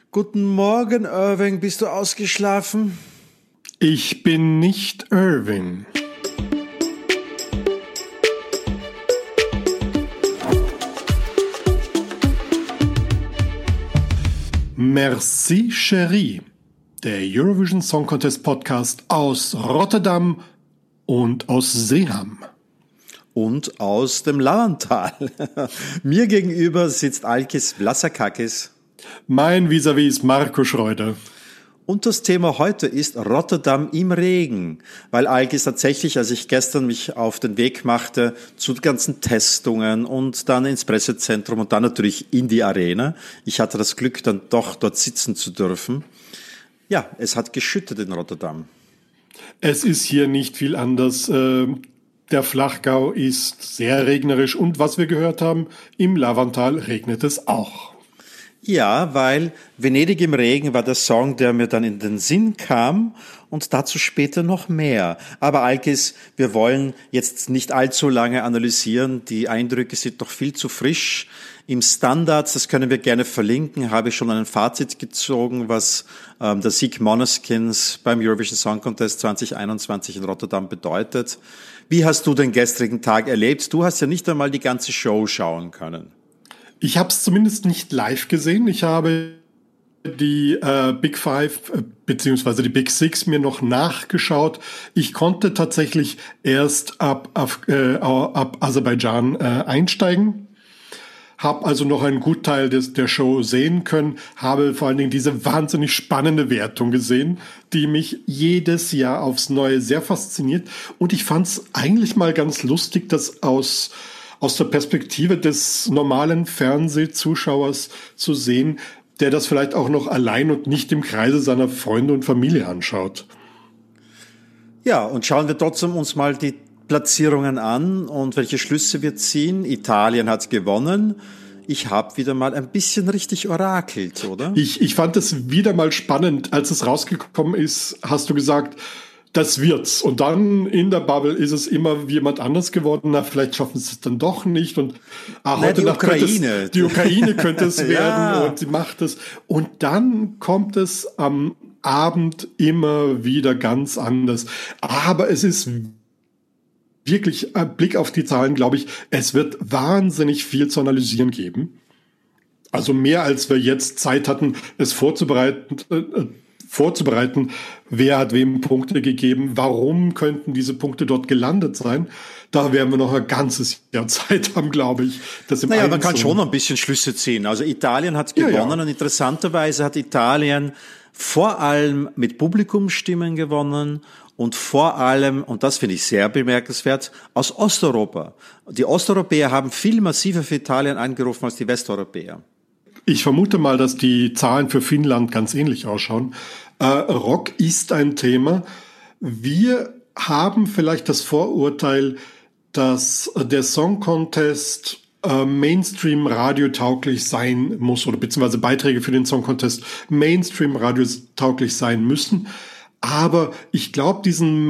Guten Morgen, Irving. Bist du ausgeschlafen? Ich bin nicht Irving. Merci, Chérie. Der Eurovision Song Contest Podcast aus Rotterdam und aus Seeham. Und aus dem Lavantal. Mir gegenüber sitzt Alkis Vlasakakis. Mein Vis-à-vis ist Marco Schreuder. Und das Thema heute ist Rotterdam im Regen, weil Alkis tatsächlich, als ich gestern mich auf den Weg machte zu ganzen Testungen und dann ins Pressezentrum und dann natürlich in die Arena, ich hatte das Glück, dann doch dort sitzen zu dürfen. Ja, es hat geschüttet in Rotterdam. Es ist hier nicht viel anders. Der Flachgau ist sehr regnerisch und was wir gehört haben, im Lavantal regnet es auch. Ja, weil Venedig im Regen war der Song, der mir dann in den Sinn kam und dazu später noch mehr. Aber Alkis, wir wollen jetzt nicht allzu lange analysieren. Die Eindrücke sind noch viel zu frisch. Im Standards, das können wir gerne verlinken, habe ich schon ein Fazit gezogen, was der Sieg Måneskin beim Eurovision Song Contest 2021 in Rotterdam bedeutet. Wie hast du den gestrigen Tag erlebt? Du hast ja nicht einmal die ganze Show schauen können. Ich habe es zumindest nicht live gesehen. Ich habe die Big Five beziehungsweise die Big Six mir noch nachgeschaut. Ich konnte tatsächlich erst ab Aserbaidschan einsteigen. Habe also noch einen Gutteil der Show sehen können, habe vor allen Dingen diese wahnsinnig spannende Wertung gesehen, die mich jedes Jahr aufs Neue sehr fasziniert. Und ich fand es eigentlich mal ganz lustig, das aus der Perspektive des normalen Fernsehzuschauers zu sehen, der das vielleicht auch noch allein und nicht im Kreise seiner Freunde und Familie anschaut. Ja, und schauen wir trotzdem uns mal die Platzierungen an und welche Schlüsse wir ziehen. Italien hat gewonnen. Ich habe wieder mal ein bisschen richtig orakelt, oder? Ich fand es wieder mal spannend. Als es rausgekommen ist, hast du gesagt, das wird's. Und dann in der Bubble ist es immer jemand anders geworden. Na, vielleicht schaffen sie es dann doch nicht. Und heute Nacht die Ukraine könnte es werden ja. Und sie macht es. Und dann kommt es am Abend immer wieder ganz anders. Aber es ist wirklich ein Blick auf die Zahlen, glaube ich, es wird wahnsinnig viel zu analysieren geben. Also mehr als wir jetzt Zeit hatten, es vorzubereiten, wer hat wem Punkte gegeben, warum könnten diese Punkte dort gelandet sein. Da werden wir noch ein ganzes Jahr Zeit haben, glaube ich. Man kann schon ein bisschen Schlüsse ziehen. Also Italien hat gewonnen und interessanterweise hat Italien vor allem mit Publikumsstimmen gewonnen und vor allem, und das finde ich sehr bemerkenswert, aus Osteuropa. Die Osteuropäer haben viel massiver für Italien angerufen als die Westeuropäer. Ich vermute mal, dass die Zahlen für Finnland ganz ähnlich ausschauen. Rock ist ein Thema. Wir haben vielleicht das Vorurteil, dass der Song Contest Mainstream-radiotauglich sein muss oder beziehungsweise Beiträge für den Song Contest Mainstream-radiotauglich sein müssen. Aber ich glaube, diesen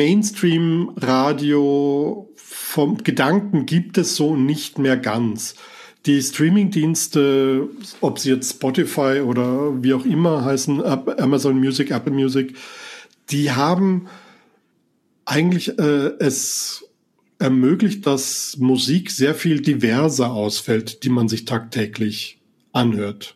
Mainstream-Radio vom Gedanken gibt es so nicht mehr ganz. Die Streaming-Dienste, ob sie jetzt Spotify oder wie auch immer heißen, Amazon Music, Apple Music, die haben eigentlich es ermöglicht, dass Musik sehr viel diverser ausfällt, die man sich tagtäglich anhört.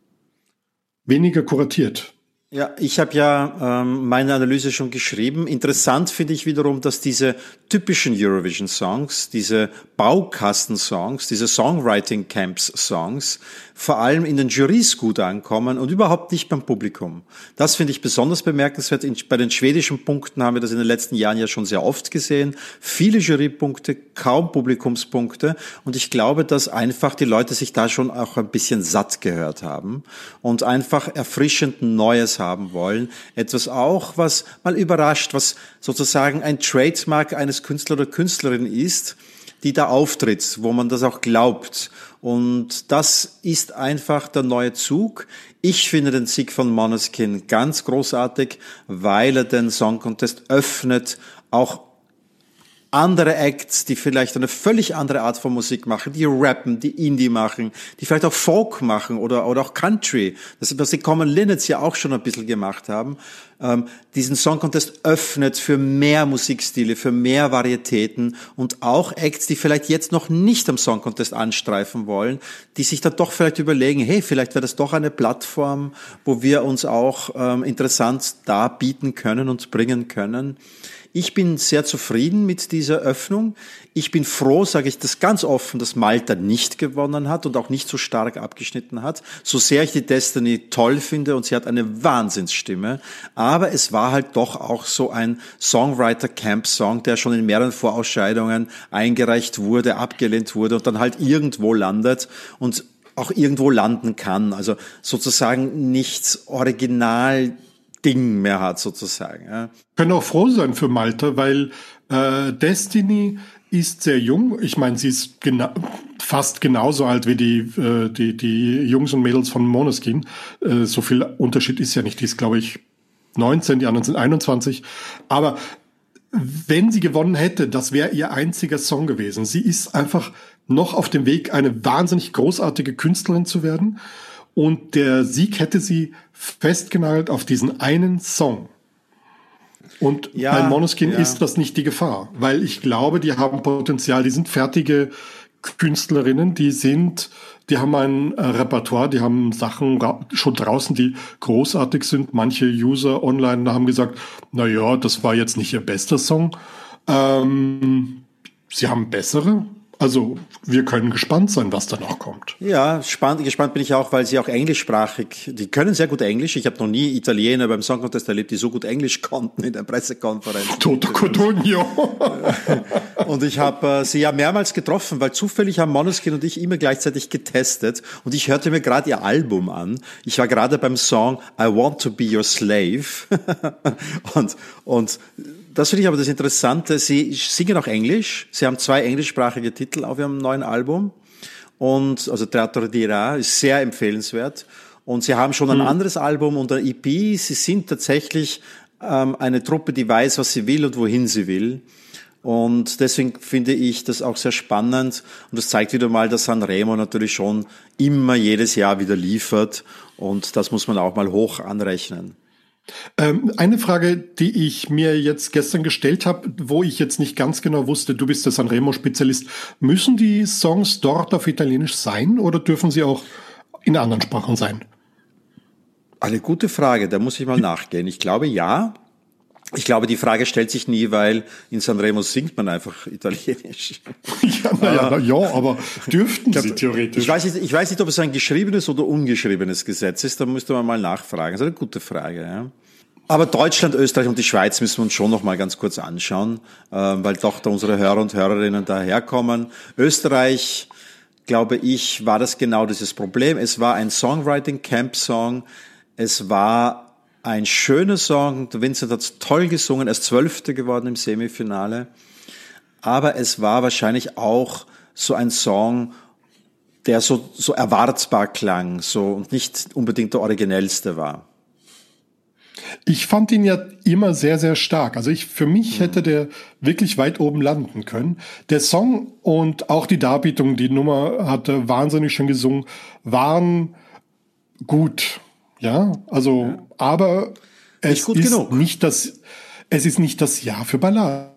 Weniger kuratiert. Ja, ich habe meine Analyse schon geschrieben. Interessant finde ich wiederum, dass diese typischen Eurovision-Songs, diese Baukasten-Songs, diese Songwriting-Camps-Songs vor allem in den Jurys gut ankommen und überhaupt nicht beim Publikum. Das finde ich besonders bemerkenswert. Bei den schwedischen Punkten haben wir das in den letzten Jahren ja schon sehr oft gesehen. Viele Jurypunkte, kaum Publikumspunkte. Und ich glaube, dass einfach die Leute sich da schon auch ein bisschen satt gehört haben und einfach erfrischend Neues haben wollen. Etwas auch, was mal überrascht, was sozusagen ein Trademark eines Künstlers oder Künstlerin ist, die da auftritt, wo man das auch glaubt. Und das ist einfach der neue Zug. Ich finde den Sieg von Måneskin ganz großartig, weil er den Song Contest öffnet, auch andere Acts, die vielleicht eine völlig andere Art von Musik machen, die rappen, die Indie machen, die vielleicht auch Folk machen oder auch Country. Das ist, was die Common Linnets ja auch schon ein bisschen gemacht haben. Diesen Song Contest öffnet für mehr Musikstile, für mehr Varietäten und auch Acts, die vielleicht jetzt noch nicht am Song Contest anstreifen wollen, die sich dann doch vielleicht überlegen, hey, vielleicht wäre das doch eine Plattform, wo wir uns auch interessant darbieten können und bringen können. Ich bin sehr zufrieden mit dieser Öffnung. Ich bin froh, sage ich das ganz offen, dass Malta nicht gewonnen hat und auch nicht so stark abgeschnitten hat. So sehr ich die Destiny toll finde und sie hat eine Wahnsinnsstimme. Aber es war halt doch auch so ein Songwriter-Camp-Song, der schon in mehreren Vorausscheidungen eingereicht wurde, abgelehnt wurde und dann halt irgendwo landet und auch irgendwo landen kann. Also sozusagen nichts Original Ding mehr hat, sozusagen. Ja. Können auch froh sein für Malta, weil Destiny ist sehr jung. Ich meine, sie ist fast genauso alt wie die Jungs und Mädels von Måneskin. So viel Unterschied ist ja nicht. Die ist, glaube ich, 19, die anderen sind 21. Aber wenn sie gewonnen hätte, das wäre ihr einziger Song gewesen. Sie ist einfach noch auf dem Weg, eine wahnsinnig großartige Künstlerin zu werden. Und der Sieg hätte sie festgenagelt auf diesen einen Song. Und bei Måneskin ist das nicht die Gefahr, weil ich glaube, die haben Potenzial, die sind fertige Künstlerinnen, die haben ein Repertoire, die haben Sachen schon draußen, die großartig sind. Manche User online haben gesagt, na ja, das war jetzt nicht ihr bester Song. Sie haben bessere. Also wir können gespannt sein, was da noch kommt. Ja, gespannt bin ich auch, weil sie auch englischsprachig, die können sehr gut Englisch. Ich habe noch nie Italiener beim Song Contest erlebt, die so gut Englisch konnten in der Pressekonferenz. Toto Codogno. Und ich habe sie ja mehrmals getroffen, weil zufällig haben Måneskin und ich immer gleichzeitig getestet und ich hörte mir gerade ihr Album an. Ich war gerade beim Song I Want to Be Your Slave und das finde ich aber das Interessante. Sie singen auch Englisch. Sie haben 2 englischsprachige Titel auf ihrem neuen Album. Und, also Teatro di Ra ist sehr empfehlenswert. Und sie haben schon ein anderes Album und ein EP. Sie sind tatsächlich, eine Truppe, die weiß, was sie will und wohin sie will. Und deswegen finde ich das auch sehr spannend. Und das zeigt wieder mal, dass Sanremo natürlich schon immer jedes Jahr wieder liefert. Und das muss man auch mal hoch anrechnen. Eine Frage, die ich mir jetzt gestern gestellt habe, wo ich jetzt nicht ganz genau wusste, du bist der Sanremo-Spezialist, müssen die Songs dort auf Italienisch sein oder dürfen sie auch in anderen Sprachen sein? Eine gute Frage, da muss ich mal nachgehen. Ich glaube, ja. Ich glaube, die Frage stellt sich nie, weil in Sanremo singt man einfach Italienisch. Ja, aber dürften sie theoretisch? Ich weiß nicht, ob es ein geschriebenes oder ungeschriebenes Gesetz ist, da müsste man mal nachfragen. Das ist eine gute Frage, ja. Aber Deutschland, Österreich und die Schweiz müssen wir uns schon noch mal ganz kurz anschauen, weil doch da unsere Hörer und Hörerinnen daherkommen. Österreich, glaube ich, war das genau dieses Problem. Es war ein Songwriting-Camp-Song. Es war ein schöner Song, der Vincent hat's toll gesungen, er ist 12. geworden im Semifinale. Aber es war wahrscheinlich auch so ein Song, der so erwartbar klang, so und nicht unbedingt der originellste war. Ich fand ihn ja immer sehr, sehr stark. Also für mich hätte der wirklich weit oben landen können. Der Song und auch die Darbietung, die Nummer hatte wahnsinnig schön gesungen, waren gut. Ja, also, aber es ist nicht das Jahr für Balladen.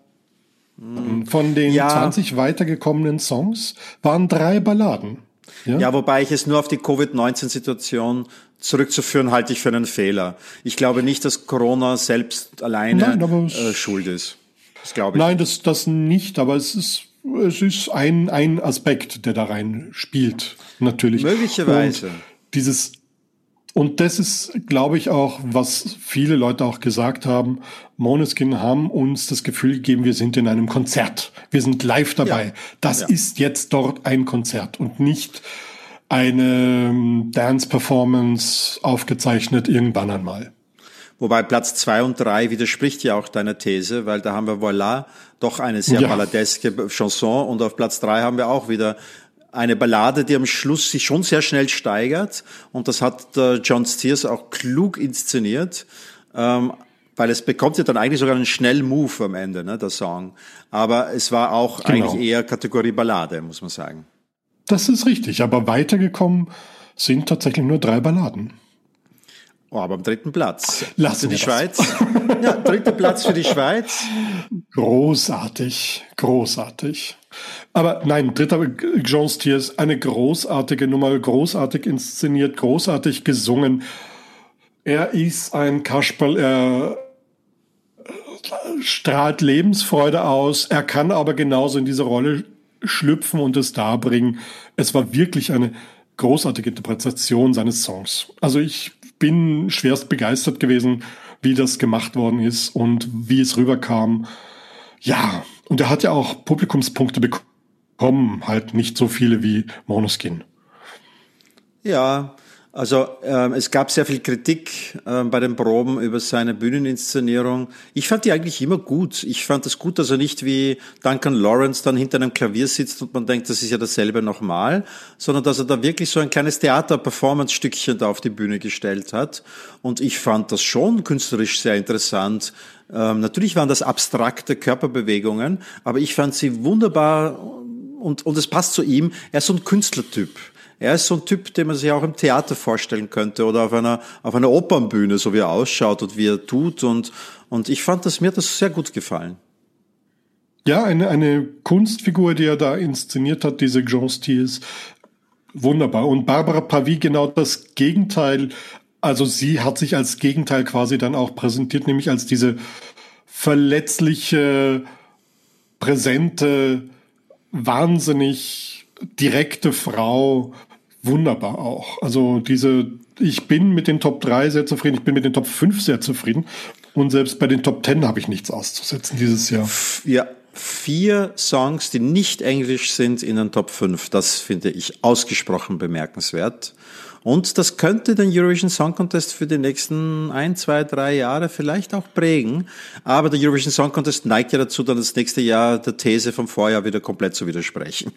Von den 20 weitergekommenen Songs waren 3 Balladen. Ja, wobei ich es nur auf die Covid-19-Situation zurückzuführen halte ich für einen Fehler. Ich glaube nicht, dass Corona selbst alleine schuld ist. Das glaube ich. Nein, das nicht, aber es ist ein Aspekt, der da rein spielt, natürlich. Möglicherweise. Und das ist, glaube ich, auch, was viele Leute auch gesagt haben. Måneskin haben uns das Gefühl gegeben, wir sind in einem Konzert. Wir sind live dabei. Ja. Das ist jetzt dort ein Konzert und nicht eine Dance-Performance aufgezeichnet irgendwann einmal. Wobei Platz 2 und 3 widerspricht ja auch deiner These, weil da haben wir Voilà, doch eine sehr balladeske Chanson und auf Platz 3 haben wir auch wieder eine Ballade, die am Schluss sich schon sehr schnell steigert und das hat John Stiers auch klug inszeniert. weil es bekommt ja dann eigentlich sogar einen schnellen Move am Ende, ne, der Song. Aber es war auch eigentlich eher Kategorie Ballade, muss man sagen. Das ist richtig, aber weitergekommen sind tatsächlich nur 3 Balladen. Oh, aber am 3. Platz. Lassen für die wir Schweiz. Ja, 3. Platz für die Schweiz. Großartig, großartig. Aber nein, 3. Jean Stiers, eine großartige Nummer, großartig inszeniert, großartig gesungen. Er ist ein Kasperl, er strahlt Lebensfreude aus, er kann aber genauso in diese Rolle schlüpfen und es darbringen. Es war wirklich eine großartige Interpretation seines Songs. Also ich bin schwerst begeistert gewesen, wie das gemacht worden ist und wie es rüberkam. Ja, und er hat ja auch Publikumspunkte bekommen, halt nicht so viele wie Måneskin. Ja, also es gab sehr viel Kritik bei den Proben über seine Bühneninszenierung. Ich fand die eigentlich immer gut. Ich fand es gut, dass er nicht wie Duncan Lawrence dann hinter einem Klavier sitzt und man denkt, das ist ja dasselbe nochmal, sondern dass er da wirklich so ein kleines Theater-Performance-Stückchen da auf die Bühne gestellt hat. Und ich fand das schon künstlerisch sehr interessant. Natürlich waren das abstrakte Körperbewegungen, aber ich fand sie wunderbar und es passt zu ihm. Er ist so ein Künstlertyp. Er ist so ein Typ, den man sich auch im Theater vorstellen könnte oder auf einer Opernbühne, so wie er ausschaut und wie er tut. Und ich fand mir hat das sehr gut gefallen. Ja, eine Kunstfigur, die er da inszeniert hat, diese Jean Stiers, wunderbar. Und Barbara Pravi genau das Gegenteil. Also sie hat sich als Gegenteil quasi dann auch präsentiert, nämlich als diese verletzliche, präsente, wahnsinnig direkte Frau. Wunderbar auch. Also ich bin mit den Top 3 sehr zufrieden, ich bin mit den Top 5 sehr zufrieden und selbst bei den Top 10 habe ich nichts auszusetzen dieses Jahr. Ja, 4 Songs, die nicht englisch sind in den Top 5, das finde ich ausgesprochen bemerkenswert. Und das könnte den Eurovision Song Contest für die nächsten 1, 2, 3 Jahre vielleicht auch prägen. Aber der Eurovision Song Contest neigt ja dazu, dann das nächste Jahr der These vom Vorjahr wieder komplett zu widersprechen.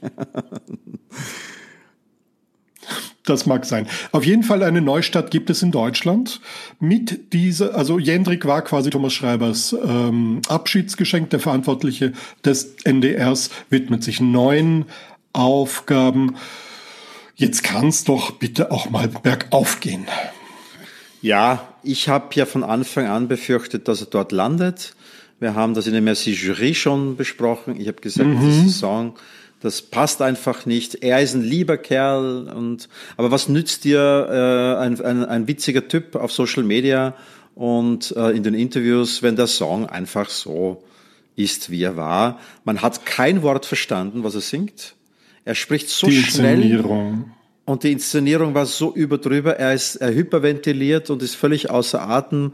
Das mag sein. Auf jeden Fall eine Neustadt gibt es in Deutschland. Also Jendrik war quasi Thomas Schreibers Abschiedsgeschenk. Der Verantwortliche des NDRs widmet sich neuen Aufgaben. Jetzt kann es doch bitte auch mal bergauf gehen. Ja, ich habe ja von Anfang an befürchtet, dass er dort landet. Wir haben das in der Merci Jury schon besprochen. Ich habe gesagt, diese Song, das passt einfach nicht. Er ist ein lieber Kerl aber was nützt dir ein witziger Typ auf Social Media und in den Interviews, wenn der Song einfach so ist, wie er war? Man hat kein Wort verstanden, was er singt. Er spricht so schnell. Und die Inszenierung war so überdrüber. Er hyperventiliert und ist völlig außer Atem.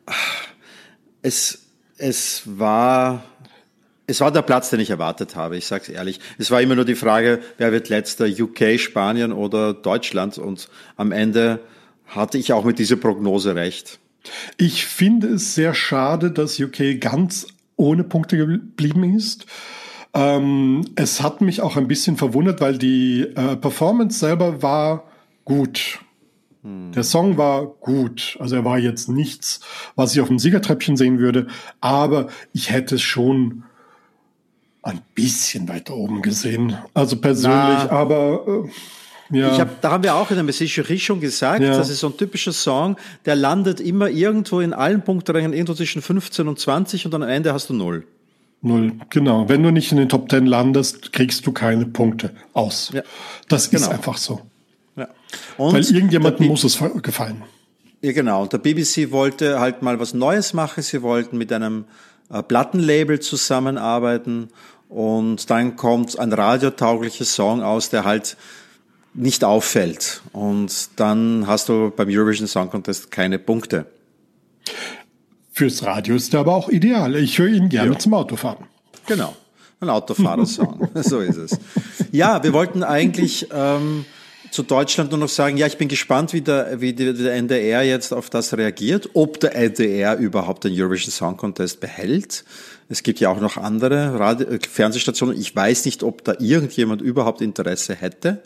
Es war der Platz, den ich erwartet habe, ich sag's ehrlich. Es war immer nur die Frage, wer wird letzter, UK, Spanien oder Deutschland? Und am Ende hatte ich auch mit dieser Prognose recht. Ich finde es sehr schade, dass UK ganz ohne Punkte geblieben ist. Es hat mich auch ein bisschen verwundert, weil die Performance selber war gut. Der Song war gut. Also er war jetzt nichts, was ich auf dem Siegertreppchen sehen würde. Aber ich hätte es schon ein bisschen weiter oben gesehen. Also persönlich, aber ja. Da haben wir auch in der Message schon gesagt, das ist so ein typischer Song, der landet immer irgendwo in allen Punkträngen, irgendwo zwischen 15 und 20 und dann am Ende hast du 0. 0, genau. Wenn du nicht in den Top 10 landest, kriegst du keine Punkte aus. Ja. Das ist einfach so. Ja. Und weil irgendjemandem muss es gefallen. Ja, genau. Und der BBC wollte halt mal was Neues machen. Sie wollten mit einem Plattenlabel zusammenarbeiten und dann kommt ein radiotauglicher Song aus, der halt nicht auffällt. Und dann hast du beim Eurovision Song Contest keine Punkte. Fürs Radio ist der aber auch ideal. Ich höre ihn gerne zum Autofahren. Genau, ein Autofahrer-Song. So ist es. Ja, wir wollten eigentlich zu Deutschland nur noch sagen, ja, ich bin gespannt, wie der NDR jetzt auf das reagiert, ob der NDR überhaupt den Eurovision Song Contest behält. Es gibt ja auch noch andere Fernsehstationen. Ich weiß nicht, ob da irgendjemand überhaupt Interesse hätte,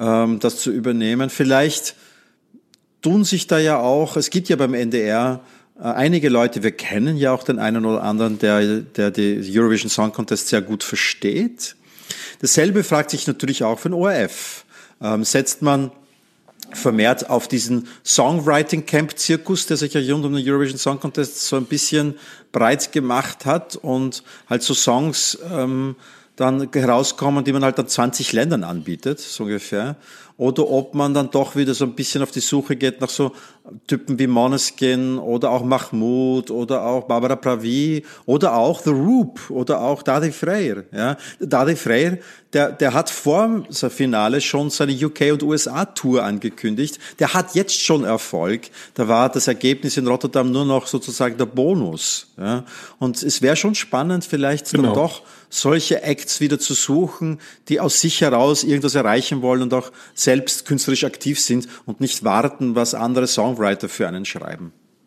das zu übernehmen. Vielleicht tun sich da ja auch, es gibt ja beim NDR einige Leute, wir kennen ja auch den einen oder anderen, der die Eurovision Song Contest sehr gut versteht. Dasselbe fragt sich natürlich auch für den ORF. Setzt man vermehrt auf diesen Songwriting-Camp-Zirkus, der sich ja rund um den Eurovision Song Contest so ein bisschen breit gemacht hat und halt so Songs dann herauskommen, die man halt an 20 Ländern anbietet, so ungefähr. Oder ob man dann doch wieder so ein bisschen auf die Suche geht nach so Typen wie Måneskin oder auch Mahmoud oder auch Barbara Pravi oder auch The Roop oder auch Daði Freyr. Ja, Daði Freyr, der hat vor dem Finale schon seine UK- und USA-Tour angekündigt. Der hat jetzt schon Erfolg. Da war das Ergebnis in Rotterdam nur noch sozusagen der Bonus. Ja, und es wäre schon spannend, vielleicht dann doch solche Acts wieder zu suchen, die aus sich heraus irgendwas erreichen wollen und auch selbst künstlerisch aktiv sind und nicht warten, was andere Songwriter für einen schreiben.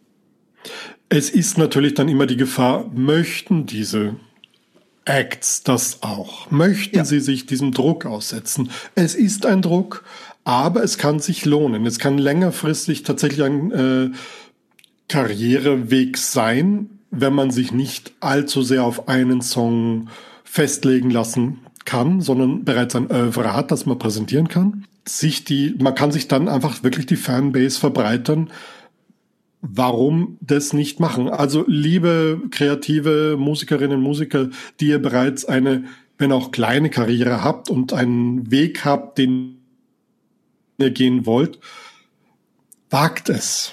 Es ist natürlich dann immer die Gefahr, möchten diese Acts das auch? Möchten sie sich diesem Druck aussetzen? Es ist ein Druck, aber es kann sich lohnen. Es kann längerfristig tatsächlich ein Karriereweg sein, wenn man sich nicht allzu sehr auf einen Song festlegen lassen kann, sondern bereits ein Oeuvre hat, das man präsentieren kann. Man kann sich dann einfach wirklich die Fanbase verbreitern. Warum das nicht machen? Also liebe kreative Musikerinnen und Musiker, die ihr bereits eine, wenn auch kleine Karriere habt und einen Weg habt, den ihr gehen wollt, wagt es.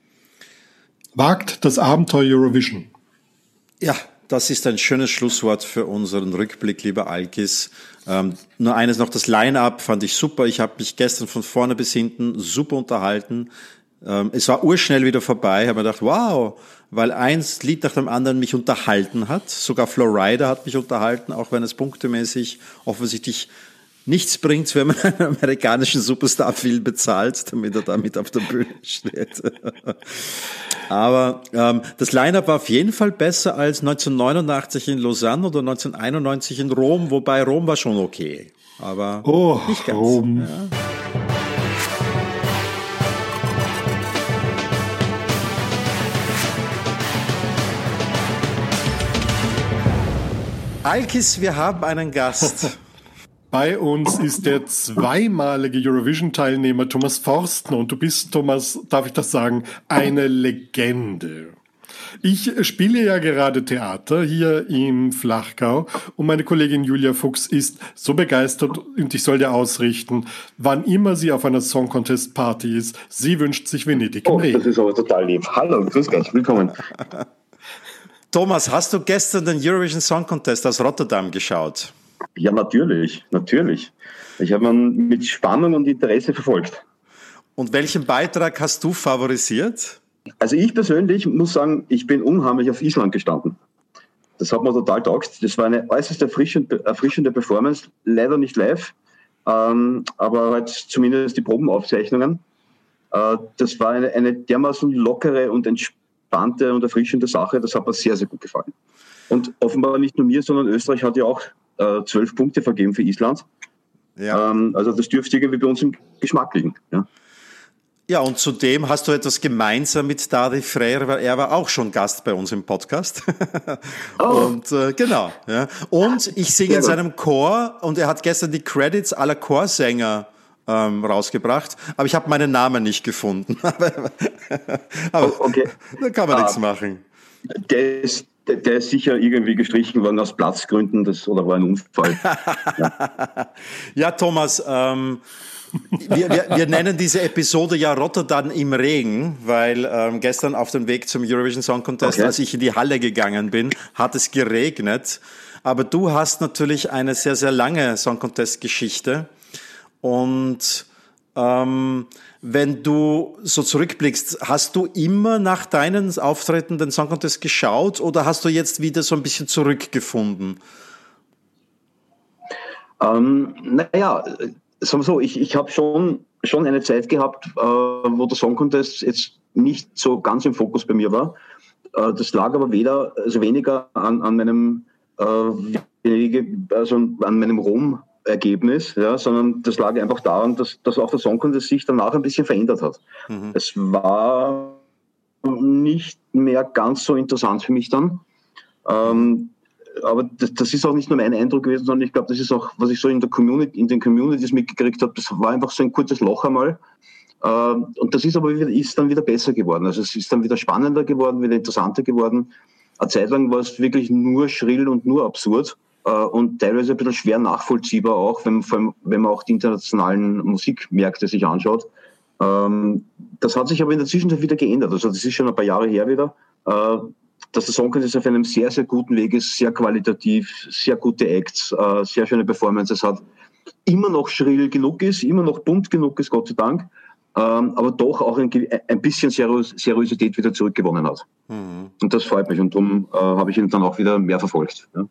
Wagt das Abenteuer Eurovision. Ja, das ist ein schönes Schlusswort für unseren Rückblick, lieber Alkis. Nur eines noch, das Line-Up fand ich super. Ich habe mich gestern von vorne bis hinten super unterhalten. Es war urschnell wieder vorbei. Ich habe mir gedacht, wow, weil ein Lied nach dem anderen mich unterhalten hat. Sogar Florida hat mich unterhalten, auch wenn es punktemäßig offensichtlich nichts bringt, wenn man einen amerikanischen Superstar viel bezahlt, damit er damit auf der Bühne steht. Aber das Line-Up war auf jeden Fall besser als 1989 in Lausanne oder 1991 in Rom, wobei Rom war schon okay, aber nicht ganz. Rom. Ja. Alkis, wir haben einen Gast. Bei uns ist der zweimalige Eurovision-Teilnehmer Thomas Forstner. Und du bist, Thomas, darf ich das sagen, eine Legende. Ich spiele ja gerade Theater hier im Flachgau und meine Kollegin Julia Fuchs ist so begeistert und ich soll dir ausrichten, wann immer sie auf einer Song Contest Party ist, sie wünscht sich Venedig im Regen. Das ist aber total lieb. Hallo, grüß Gott, willkommen. Thomas, hast du gestern den Eurovision Song Contest aus Rotterdam geschaut? Ja, natürlich. Ich habe ihn mit Spannung und Interesse verfolgt. Und welchen Beitrag hast du favorisiert? Also ich persönlich muss sagen, ich bin unheimlich auf Island gestanden. Das hat mir total taugt. Das war eine äußerst erfrischende Performance, leider nicht live, aber halt zumindest die Probenaufzeichnungen. Das war eine dermaßen lockere und entspannte und erfrischende Sache. Das hat mir sehr, sehr gut gefallen. Und offenbar nicht nur mir, sondern Österreich hat ja auch 12 Punkte vergeben für Island. Ja. Also das dürfte irgendwie bei uns im Geschmack liegen. Ja. Ja, und zudem hast du etwas gemeinsam mit Daði Freyr, weil er war auch schon Gast bei uns im Podcast. Und genau. Ja. Und ich singe in seinem Chor und er hat gestern die Credits aller Chorsänger rausgebracht, aber ich habe meinen Namen nicht gefunden. aber okay. Da kann man nichts machen. Der ist sicher irgendwie gestrichen worden aus Platzgründen, oder war ein Unfall. Ja, Thomas, wir nennen diese Episode ja Rotterdam im Regen, weil gestern auf dem Weg zum Eurovision Song Contest, als ich in die Halle gegangen bin, hat es geregnet. Aber du hast natürlich eine sehr, sehr lange Song Contest-Geschichte. Und wenn du so zurückblickst, hast du immer nach deinen Auftritten den Song Contest geschaut oder hast du jetzt wieder so ein bisschen zurückgefunden? Naja, sagen wir so, ich habe schon eine Zeit gehabt, wo der Song Contest jetzt nicht so ganz im Fokus bei mir war. Das lag aber weniger an meinem Rom-Ergebnis, ja, sondern das lag einfach daran, dass auch der Song Contest sich danach ein bisschen verändert hat. Es war nicht mehr ganz so interessant für mich dann. Aber das ist auch nicht nur mein Eindruck gewesen, sondern ich glaube, das ist auch, was ich so in den Communities mitgekriegt habe, das war einfach so ein kurzes Loch einmal. Und das ist aber ist dann wieder besser geworden. Also es ist dann wieder spannender geworden, wieder interessanter geworden. Eine Zeit lang war es wirklich nur schrill und nur absurd und teilweise ein bisschen schwer nachvollziehbar auch, wenn man auch die internationalen Musikmärkte sich anschaut. Das hat sich aber in der Zwischenzeit wieder geändert. Also das ist schon ein paar Jahre her wieder. Dass der Song Contest auf einem sehr, sehr guten Weg ist, sehr qualitativ, sehr gute Acts, sehr schöne Performances hat, immer noch schrill genug ist, immer noch bunt genug ist, Gott sei Dank, aber doch auch ein bisschen Seriosität wieder zurückgewonnen hat. Und das freut mich und darum habe ich ihn dann auch wieder mehr verfolgt. Ja.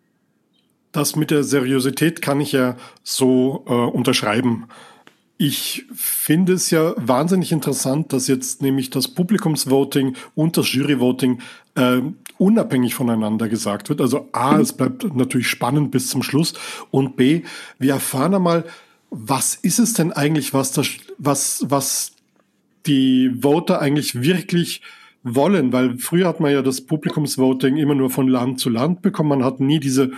Das mit der Seriosität kann ich ja so unterschreiben. Ich finde es ja wahnsinnig interessant, dass jetzt nämlich das Publikumsvoting und das Juryvoting unabhängig voneinander gesagt wird. Also A, es bleibt natürlich spannend bis zum Schluss und B, wir erfahren einmal, was ist es denn eigentlich, was die Voter eigentlich wirklich wollen, weil früher hat man ja das Publikumsvoting immer nur von Land zu Land bekommen, man hat nie diese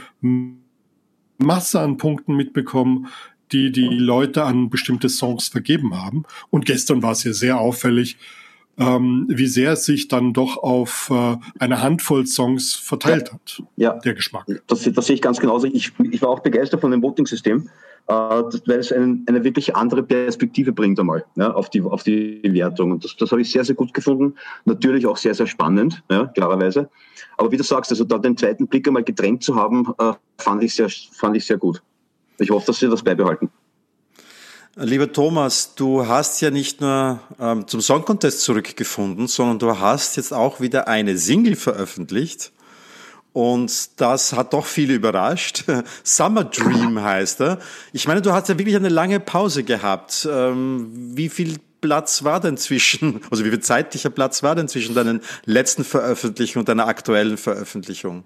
Masse an Punkten mitbekommen, die Leute an bestimmte Songs vergeben haben. Und gestern war es ja sehr auffällig, wie sehr es sich dann doch auf eine Handvoll Songs verteilt hat, der Geschmack. Das sehe ich ganz genauso. Ich war auch begeistert von dem Voting-System, weil es eine wirklich andere Perspektive bringt einmal, ja, auf die Wertung. Und das habe ich sehr, sehr gut gefunden. Natürlich auch sehr, sehr spannend, ja, klarerweise. Aber wie du sagst, also da den zweiten Blick einmal getrennt zu haben, fand ich sehr gut. Ich hoffe, dass Sie das beibehalten. Lieber Thomas, du hast ja nicht nur zum Song Contest zurückgefunden, sondern du hast jetzt auch wieder eine Single veröffentlicht. Und das hat doch viele überrascht. Summer Dream heißt er. Ich meine, du hast ja wirklich eine lange Pause gehabt. Wie viel Platz war denn also wie viel zeitlicher Platz war denn zwischen deinen letzten Veröffentlichungen und deiner aktuellen Veröffentlichung?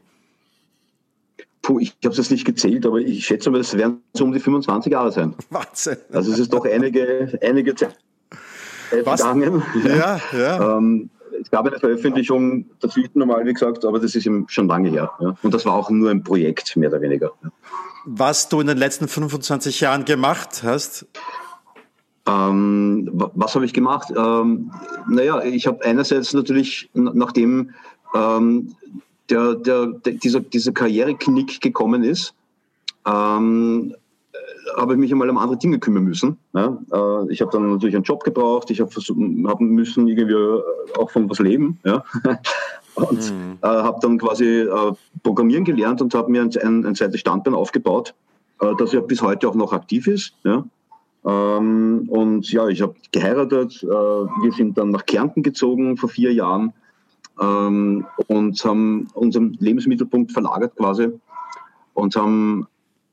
Ich habe es jetzt nicht gezählt, aber ich schätze mal, es werden so um die 25 Jahre sein. Wahnsinn. Also es ist doch einige Zeit vergangen. Ja. Es gab eine Veröffentlichung dazwischen normal, wie gesagt, aber das ist schon lange her. Ja. Und das war auch nur ein Projekt, mehr oder weniger. Ja. Was du in den letzten 25 Jahren gemacht hast? Was habe ich gemacht? Ich habe einerseits natürlich, nachdem dieser Karriereknick gekommen ist, habe ich mich einmal um andere Dinge kümmern müssen. Ja? Ich habe dann natürlich einen Job gebraucht, ich habe müssen irgendwie auch von was leben. Ja? Und habe dann quasi Programmieren gelernt und habe mir ein zweites Standbein aufgebaut, das ja bis heute auch noch aktiv ist. Ja? Und ja, ich habe geheiratet, wir sind dann nach Kärnten gezogen vor 4 Jahren, und haben unseren Lebensmittelpunkt verlagert quasi und haben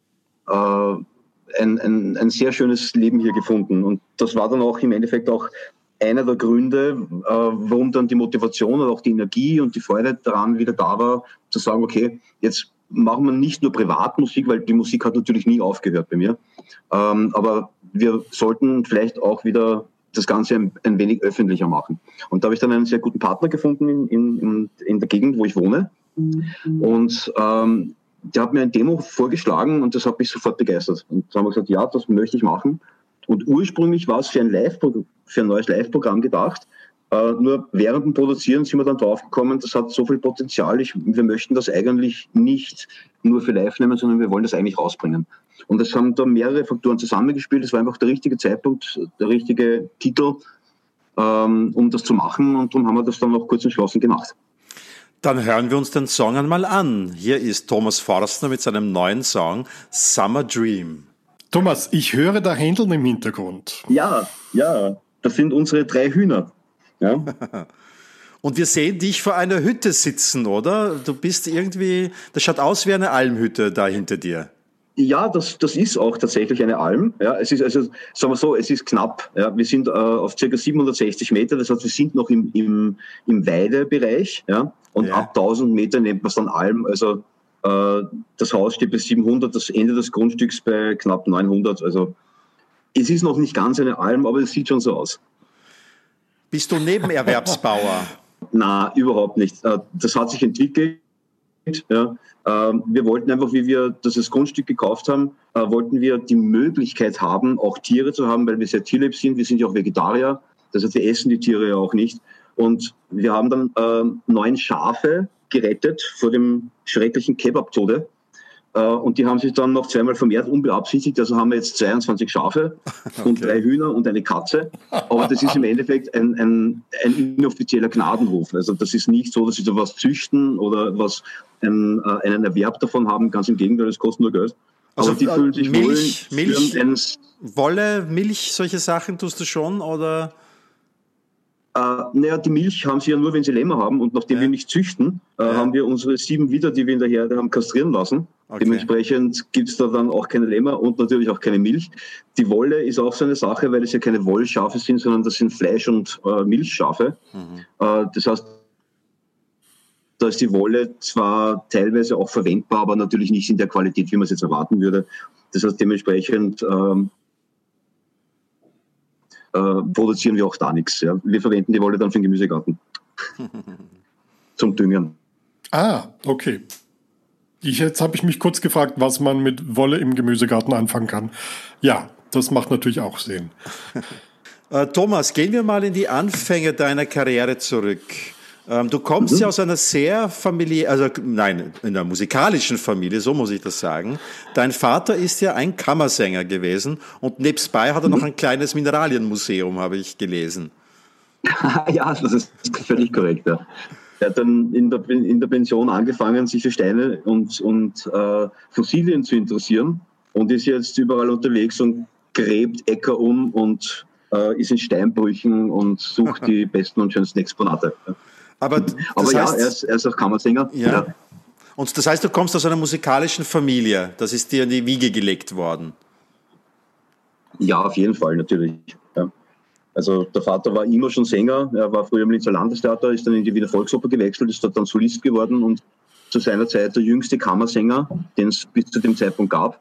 ein sehr schönes Leben hier gefunden. Und das war dann auch im Endeffekt auch einer der Gründe, warum dann die Motivation und auch die Energie und die Freude daran wieder da war, zu sagen, okay, jetzt machen wir nicht nur Privatmusik, weil die Musik hat natürlich nie aufgehört bei mir, aber wir sollten vielleicht auch wieder das Ganze ein wenig öffentlicher machen. Und da habe ich dann einen sehr guten Partner gefunden in der Gegend, wo ich wohne. Und der hat mir ein Demo vorgeschlagen und das hat mich sofort begeistert. Und da haben wir gesagt, ja, das möchte ich machen. Und ursprünglich war es für ein neues Live-Programm gedacht. Nur während dem Produzieren sind wir dann draufgekommen, das hat so viel Potenzial. Wir möchten das eigentlich nicht nur für live nehmen, sondern wir wollen das eigentlich rausbringen. Und es haben da mehrere Faktoren zusammengespielt. Es war einfach der richtige Zeitpunkt, der richtige Titel, um das zu machen. Und darum haben wir das dann noch kurz entschlossen gemacht. Dann hören wir uns den Song einmal an. Hier ist Thomas Forstner mit seinem neuen Song Summer Dream. Thomas, ich höre da Händeln im Hintergrund. Ja, das sind unsere 3 Hühner. Ja. Und wir sehen dich vor einer Hütte sitzen, oder? Du bist irgendwie, das schaut aus wie eine Almhütte da hinter dir. Ja, das ist auch tatsächlich eine Alm. Ja, es ist also, sagen wir so, es ist knapp. Ja, wir sind auf ca. 760 Meter, das heißt, wir sind noch im Weidebereich. Ja, und ab 1000 Meter nennt man es dann Alm. Also das Haus steht bei 700, das Ende des Grundstücks bei knapp 900. Also es ist noch nicht ganz eine Alm, aber es sieht schon so aus. Bist du Nebenerwerbsbauer? Na, überhaupt nicht. Das hat sich entwickelt. Ja. Wir wollten einfach, wie wir das Grundstück gekauft haben, wollten wir die Möglichkeit haben, auch Tiere zu haben, weil wir sehr tierlieb sind. Wir sind ja auch Vegetarier. Das heißt, wir essen die Tiere ja auch nicht. Und wir haben dann 9 Schafe gerettet vor dem schrecklichen Kebab-Tode. Und die haben sich dann noch 2-mal vermehrt, unbeabsichtigt. Also haben wir jetzt 22 Schafe und 3 Hühner und eine Katze. Aber das ist im Endeffekt ein inoffizieller Gnadenhof. Also das ist nicht so, dass sie da was züchten oder was einen Erwerb davon haben. Ganz im Gegenteil, das kostet nur Geld. Also aber die fühlen sich Milch, Wolle, Milch, solche Sachen tust du schon, oder? Naja, die Milch haben sie ja nur, wenn sie Lämmer haben. Und nachdem wir nicht züchten, haben wir unsere 7 Widder, die wir in der Herde haben, kastrieren lassen. Okay. Dementsprechend gibt es da dann auch keine Lämmer und natürlich auch keine Milch. Die Wolle ist auch so eine Sache, weil es ja keine Wollschafe sind, sondern das sind Fleisch- und Milchschafe. Das heißt, da ist die Wolle zwar teilweise auch verwendbar, aber natürlich nicht in der Qualität, wie man es jetzt erwarten würde. Das heißt, dementsprechend produzieren wir auch da nichts. Ja. Wir verwenden die Wolle dann für den Gemüsegarten. Zum Düngen. Ah, okay. Jetzt habe ich mich kurz gefragt, was man mit Wolle im Gemüsegarten anfangen kann. Ja, das macht natürlich auch Sinn. Thomas, gehen wir mal in die Anfänge deiner Karriere zurück. Du kommst ja aus einer sehr in einer musikalischen Familie, so muss ich das sagen. Dein Vater ist ja ein Kammersänger gewesen und nebstbei hat er noch ein kleines Mineralienmuseum, habe ich gelesen. Ja, das ist völlig korrekt. Ja. Er hat dann in der Pension angefangen, sich für Steine und Fossilien zu interessieren und ist jetzt überall unterwegs und gräbt Äcker um und ist in Steinbrüchen und sucht die besten und schönsten Exponate. Aber ja, er ist auch Kammersänger. Ja. Und das heißt, du kommst aus einer musikalischen Familie. Das ist dir in die Wiege gelegt worden. Ja, auf jeden Fall, natürlich. Ja. Also der Vater war immer schon Sänger. Er war früher im Linzer Landestheater, ist dann in die Wiener Volksoper gewechselt, ist dort dann Solist geworden und zu seiner Zeit der jüngste Kammersänger, den es bis zu dem Zeitpunkt gab.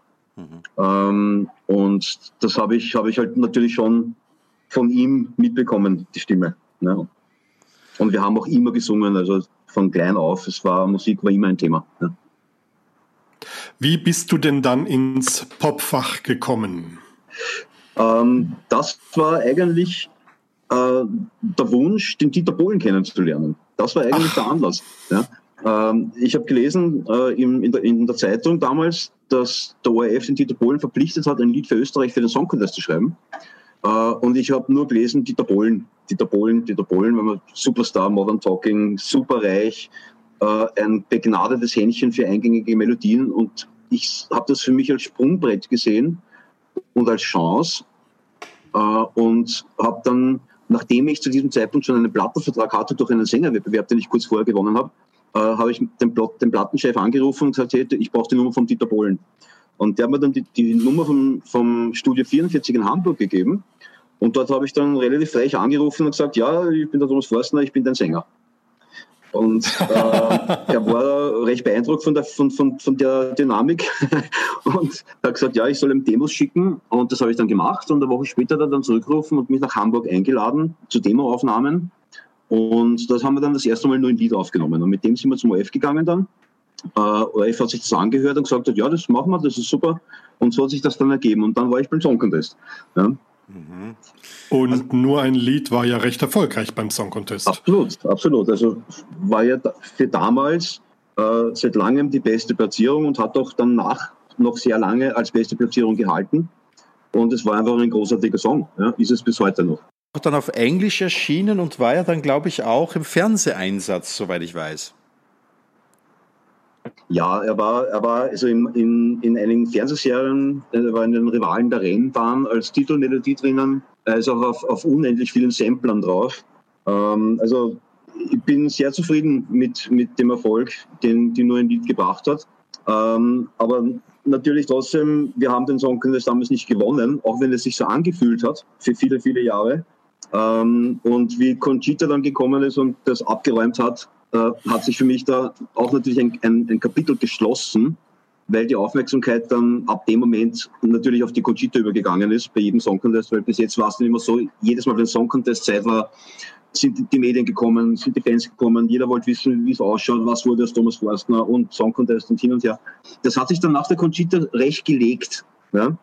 Und das habe ich halt natürlich schon von ihm mitbekommen, die Stimme. Ja. Und wir haben auch immer gesungen, also von klein auf. Musik war immer ein Thema. Ja. Wie bist du denn dann ins Popfach gekommen? Das war eigentlich der Wunsch, den Dieter Bohlen kennenzulernen. Das war eigentlich der Anlass. Ja. Ich habe gelesen in der Zeitung damals, dass der ORF den Dieter Bohlen verpflichtet hat, ein Lied für Österreich für den Song Contest zu schreiben. Und ich habe nur gelesen, Dieter Bohlen, wenn man Superstar, Modern Talking, superreich, ein begnadetes Händchen für eingängige Melodien. Und ich habe das für mich als Sprungbrett gesehen und als Chance. Und habe dann, nachdem ich zu diesem Zeitpunkt schon einen Plattenvertrag hatte durch einen Sängerwettbewerb, den ich kurz vorher gewonnen habe, habe ich den Plattenchef angerufen und gesagt, hey, ich brauche die Nummer von Dieter Bohlen. Und der hat mir dann die Nummer vom Studio 44 in Hamburg gegeben. Und dort habe ich dann relativ frech angerufen und gesagt, ja, ich bin der Thomas Forstner, ich bin dein Sänger. Und er war recht beeindruckt von der Dynamik und hat gesagt, ja, ich soll ihm Demos schicken. Und das habe ich dann gemacht. Und eine Woche später hat er dann zurückgerufen und mich nach Hamburg eingeladen zu Demoaufnahmen. Und das haben wir dann das erste Mal nur ein Lied aufgenommen. Und mit dem sind wir zum ORF gegangen dann. ORF hat sich das angehört und gesagt, ja, das machen wir, das ist super. Und so hat sich das dann ergeben. Und dann war ich beim Song Contest. Ja. Und nur ein Lied war ja recht erfolgreich beim Song Contest. Absolut. Also war ja für damals seit langem die beste Platzierung und hat auch danach noch sehr lange als beste Platzierung gehalten. Und es war einfach ein großartiger Song. Ja, ist es bis heute noch. Dann auf Englisch erschienen und war ja dann, glaube ich, auch im Fernseheinsatz, soweit ich weiß. Ja, er war also in einigen Fernsehserien, er war in den Rivalen der Rennbahn als Titelmelodie drinnen, er ist auch auf unendlich vielen Samplern drauf. Also ich bin sehr zufrieden mit dem Erfolg, den nur ein Lied gebracht hat. Aber natürlich trotzdem, wir haben den Song Contest damals nicht gewonnen, auch wenn es sich so angefühlt hat, für viele, viele Jahre. Und wie Conchita dann gekommen ist und das abgeräumt hat sich für mich da auch natürlich ein Kapitel geschlossen, weil die Aufmerksamkeit dann ab dem Moment natürlich auf die Conchita übergegangen ist, bei jedem Song Contest, weil bis jetzt war es dann immer so, jedes Mal, wenn Song Contest Zeit war, sind die Medien gekommen, sind die Fans gekommen, jeder wollte wissen, wie es ausschaut, was wurde aus Thomas Forstner und Song Contest und hin und her. Das hat sich dann nach der Conchita recht gelegt. Ja?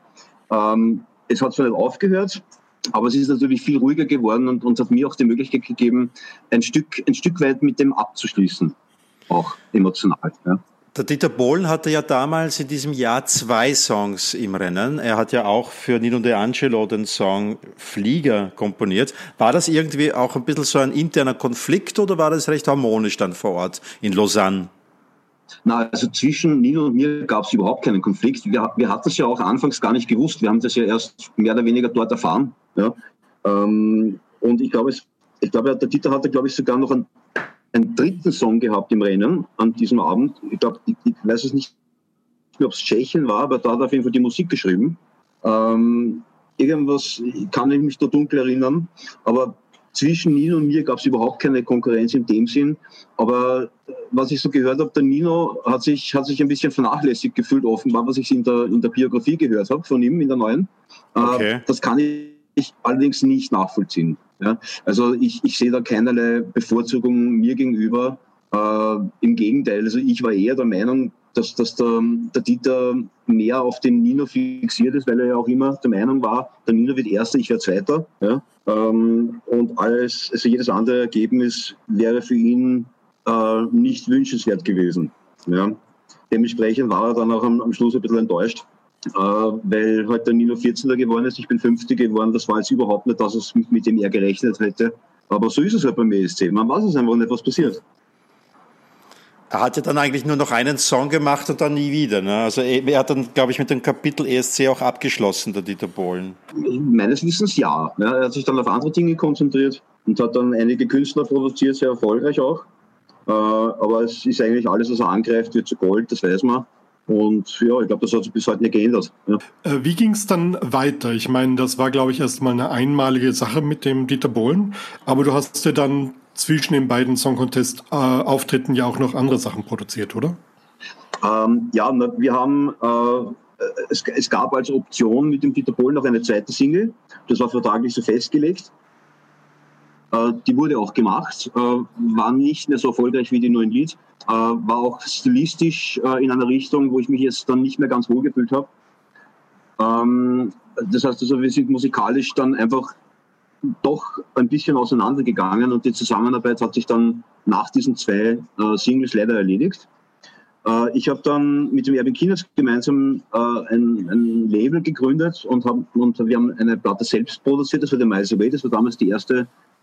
Es hat zwar nicht aufgehört, aber es ist natürlich viel ruhiger geworden und hat mir auch die Möglichkeit gegeben, ein Stück weit mit dem abzuschließen, auch emotional. Ja. Der Dieter Bohlen hatte ja damals in diesem Jahr 2 Songs im Rennen. Er hat ja auch für Nino De Angelo den Song Flieger komponiert. War das irgendwie auch ein bisschen so ein interner Konflikt oder war das recht harmonisch dann vor Ort in Lausanne? Na, also zwischen Nino und mir gab es überhaupt keinen Konflikt. Wir hatten das ja auch anfangs gar nicht gewusst. Wir haben das ja erst mehr oder weniger dort erfahren. Ja. Und ich glaube, der Dieter hatte, glaube ich, sogar noch einen dritten Song gehabt im Rennen an diesem Abend. Ich glaube, ich weiß es nicht mehr, ob es Tschechien war, aber da hat er auf jeden Fall die Musik geschrieben. Irgendwas kann ich mich da dunkel erinnern, aber zwischen Nino und mir gab es überhaupt keine Konkurrenz in dem Sinn. Aber was ich so gehört habe, der Nino hat sich ein bisschen vernachlässigt gefühlt, offenbar, was ich in der Biografie gehört habe von ihm, in der neuen. Okay. Das kann ich allerdings nicht nachvollziehen. Ja? Also ich sehe da keinerlei Bevorzugung mir gegenüber. Im Gegenteil, also ich war eher der Meinung, dass der Dieter mehr auf den Nino fixiert ist, weil er ja auch immer der Meinung war, der Nino wird Erster, ich werde Zweiter. Ja? Und also jedes andere Ergebnis wäre für ihn nicht wünschenswert gewesen. Ja? Dementsprechend war er dann auch am Schluss ein bisschen enttäuscht, weil halt der Nino 14. geworden ist, ich bin 5. geworden. Das war jetzt überhaupt nicht, dass es mit dem er gerechnet hätte. Aber so ist es halt beim ESC. Man weiß es einfach nicht, was passiert. Er hat ja dann eigentlich nur noch einen Song gemacht und dann nie wieder. Ne? Also er hat dann, glaube ich, mit dem Kapitel ESC auch abgeschlossen, der Dieter Bohlen. Meines Wissens ja. Er hat sich dann auf andere Dinge konzentriert und hat dann einige Künstler produziert, sehr erfolgreich auch. Aber es ist eigentlich alles, was er angreift, wird zu Gold, das weiß man. Und ja, ich glaube, das hat sich bis heute nicht geändert. Ja. Wie ging es dann weiter? Ich meine, das war, glaube ich, erstmal eine einmalige Sache mit dem Dieter Bohlen. Aber du hast ja dann zwischen den beiden Song Contest Auftritten ja auch noch andere Sachen produziert, oder? Ja, wir haben, es gab als Option mit dem Dieter Bohlen noch eine zweite Single. Das war vertraglich so festgelegt. Die wurde auch gemacht, war nicht mehr so erfolgreich wie die neuen Lied, war auch stilistisch in einer Richtung, wo ich mich jetzt dann nicht mehr ganz wohl gefühlt habe. Das heißt also, wir sind musikalisch dann einfach doch ein bisschen auseinandergegangen und die Zusammenarbeit hat sich dann nach diesen 2 Singles leider erledigt. Ich habe dann mit dem Erwin Kienast gemeinsam ein Label gegründet und wir haben eine Platte selbst produziert, das war der Miles Away, das war damals die erste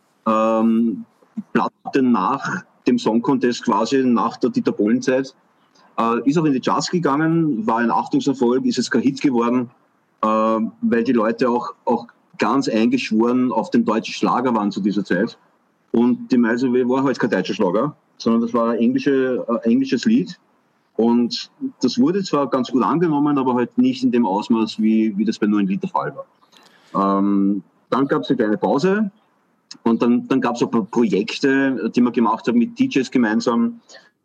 Platte nach dem Song Contest, quasi nach der Dieter Bohlen-Zeit. Ist auch in die Charts gegangen, war ein Achtungserfolg, ist jetzt kein Hit geworden, weil die Leute auch ganz eingeschworen auf den deutschen Schlager waren zu dieser Zeit. Und die Miles Away war halt kein deutscher Schlager, sondern das war ein englisches Lied. Und das wurde zwar ganz gut angenommen, aber halt nicht in dem Ausmaß, wie das bei neuen Lied der Fall war. Dann gab es eine kleine Pause. Und dann gab es ein paar Projekte, die wir gemacht haben mit DJs gemeinsam.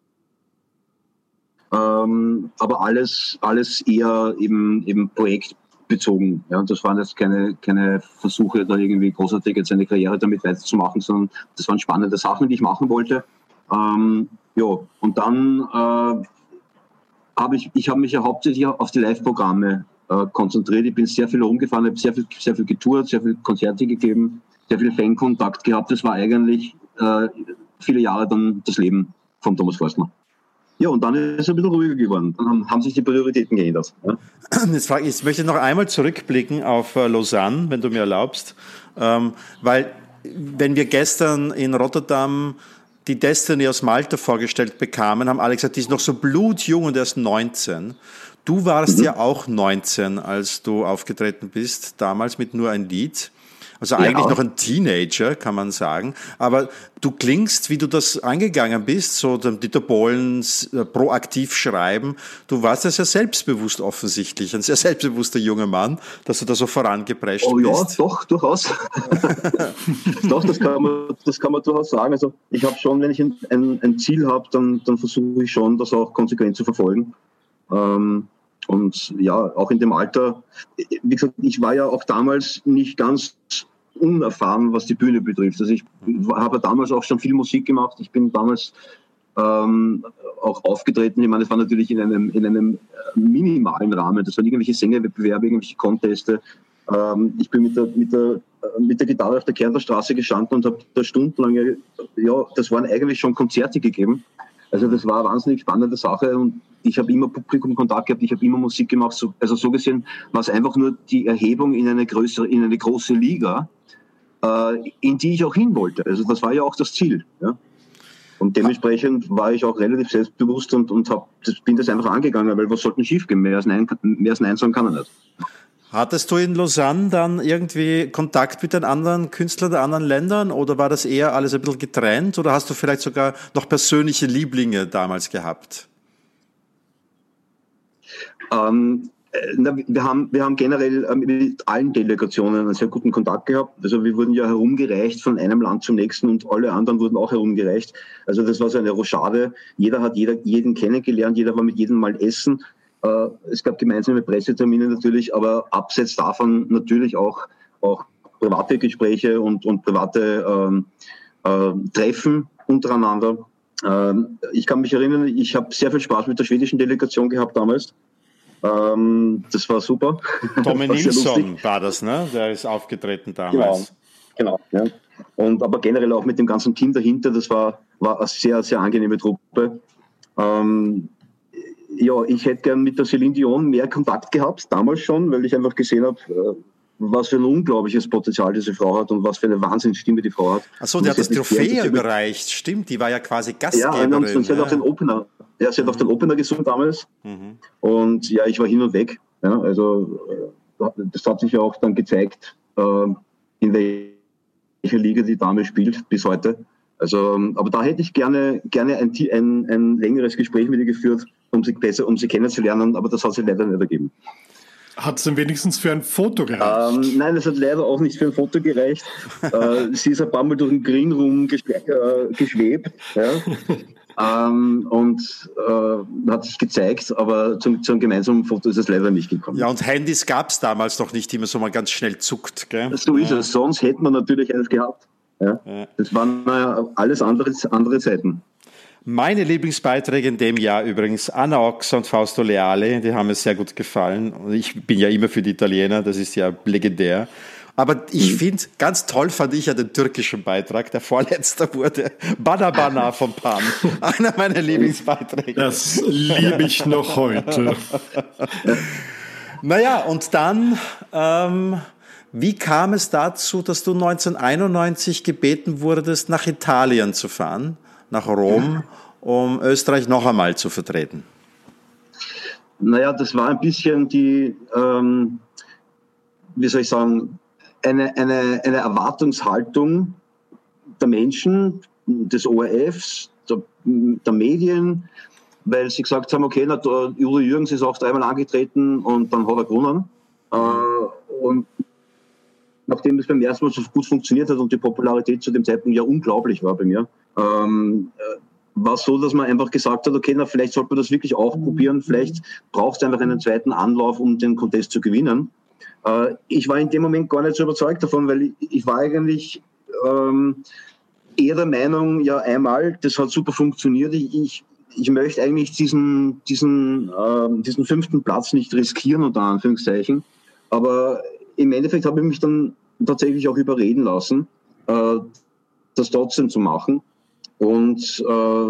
Aber alles eher eben projektbezogen. Ja, und das waren jetzt keine Versuche, da irgendwie großartig jetzt eine Karriere damit weiterzumachen, sondern das waren spannende Sachen, die ich machen wollte. Ja, und dann habe ich mich ja hauptsächlich auf die Live-Programme konzentriert. Ich bin sehr viel rumgefahren, habe sehr viel getourt, sehr viel Konzerte gegeben, sehr viel Fankontakt gehabt. Das war eigentlich viele Jahre dann das Leben von Thomas Forstner. Ja, und dann ist es ein bisschen ruhiger geworden. Dann haben sich die Prioritäten geändert. Ja. Jetzt möchte ich noch einmal zurückblicken auf Lausanne, wenn du mir erlaubst. Weil, wenn wir gestern in Rotterdam die Destiny aus Malta vorgestellt bekamen, haben alle gesagt, die ist noch so blutjung und erst 19. Du warst ja auch 19, als du aufgetreten bist, damals mit nur ein Lied. Also eigentlich noch ein Teenager, kann man sagen. Aber du klingst, wie du das angegangen bist, so dem Dieter Bohlens proaktiv schreiben. Du warst ja sehr selbstbewusst offensichtlich, ein sehr selbstbewusster junger Mann, dass du da so vorangeprescht bist. Ja, doch, durchaus. Doch, das kann man durchaus sagen. Also ich habe schon, wenn ich ein Ziel habe, dann versuche ich schon, das auch konsequent zu verfolgen. Und ja, auch in dem Alter, wie gesagt, ich war ja auch damals nicht ganz unerfahren, was die Bühne betrifft. Also ich habe damals auch schon viel Musik gemacht. Ich bin damals auch aufgetreten. Ich meine, es war natürlich in einem minimalen Rahmen. Das waren irgendwelche Sängerwettbewerbe, irgendwelche Conteste. Ich bin mit der Gitarre auf der Kärntner Straße gestanden und habe da stundenlang, ja, das waren eigentlich schon Konzerte gegeben. Also das war eine wahnsinnig spannende Sache und ich habe immer Publikumkontakt gehabt, ich habe immer Musik gemacht. Also so gesehen war es einfach nur die Erhebung in eine große Liga, in die ich auch hin wollte. Also das war ja auch das Ziel. Ja? Und dementsprechend war ich auch relativ selbstbewusst und bin das einfach angegangen, weil was sollte schief gehen? Mehr als Nein sagen kann er nicht. Hattest du in Lausanne dann irgendwie Kontakt mit den anderen Künstlern der anderen Ländern oder war das eher alles ein bisschen getrennt oder hast du vielleicht sogar noch persönliche Lieblinge damals gehabt? Wir haben generell mit allen Delegationen einen sehr guten Kontakt gehabt. Also wir wurden ja herumgereicht von einem Land zum nächsten und alle anderen wurden auch herumgereicht. Also das war so eine Rochade. Jeder hat jeden kennengelernt, jeder war mit jedem mal essen. Es gab gemeinsame Pressetermine natürlich, aber abseits davon natürlich auch private Gespräche und private Treffen untereinander. Ich kann mich erinnern, ich habe sehr viel Spaß mit der schwedischen Delegation gehabt damals. Das war super. Tommy Nilsson war das, ne? Der ist aufgetreten damals. Genau. Ja. Aber generell auch mit dem ganzen Team dahinter, das war eine sehr, sehr angenehme Truppe. Ja, ich hätte gern mit der Celine Dion mehr Kontakt gehabt, damals schon, weil ich einfach gesehen habe, was für ein unglaubliches Potenzial diese Frau hat und was für eine Wahnsinnsstimme die Frau hat. Achso, die hat das Trophäe überreicht, stimmt, die war ja quasi Gastgeberin. Ja, und sie hat auf den Opener gesungen damals und ja, ich war hin und weg. Ja, also das hat sich ja auch dann gezeigt, in welcher Liga die Dame spielt bis heute. Also, aber da hätte ich gerne ein längeres Gespräch mit ihr geführt, um sie kennenzulernen, aber das hat sie leider nicht ergeben. Hat es denn wenigstens für ein Foto gereicht? Nein, es hat leider auch nicht für ein Foto gereicht. Sie ist ein paar Mal durch den Green Room geschwebt. Ja. Und hat sich gezeigt, aber zum gemeinsamen Foto ist es leider nicht gekommen. Ja, und Handys gab es damals noch nicht, die man so mal ganz schnell zuckt. Gell? So ist es, sonst hätte man natürlich eines gehabt. Ja. Das waren alles andere Zeiten. Meine Lieblingsbeiträge in dem Jahr übrigens, Anna Ox und Fausto Leale, die haben mir sehr gut gefallen. Und ich bin ja immer für die Italiener, das ist ja legendär. Aber ich finde, ganz toll fand ich ja den türkischen Beitrag, der vorletzte wurde, Bana Bana von Pan. Einer meiner Lieblingsbeiträge. Das liebe ich noch heute. Naja, und dann, wie kam es dazu, dass du 1991 gebeten wurdest, nach Italien zu fahren? Nach Rom, um Österreich noch einmal zu vertreten? Naja, das war ein bisschen die, wie soll ich sagen, eine Erwartungshaltung der Menschen, des ORFs, der Medien, weil sie gesagt haben, okay, Udo Jürgens ist auch 3-mal angetreten und dann hat er gewonnen. Und nachdem das beim ersten Mal so gut funktioniert hat und die Popularität zu dem Zeitpunkt ja unglaublich war bei mir, war es so, dass man einfach gesagt hat, okay, vielleicht sollte man das wirklich auch probieren, vielleicht braucht es einfach einen zweiten Anlauf, um den Contest zu gewinnen. Ich war in dem Moment gar nicht so überzeugt davon, weil ich war eigentlich eher der Meinung, ja einmal, das hat super funktioniert, ich möchte eigentlich diesen 5. Platz nicht riskieren, unter Anführungszeichen, aber im Endeffekt habe ich mich dann tatsächlich auch überreden lassen, das trotzdem zu machen. Und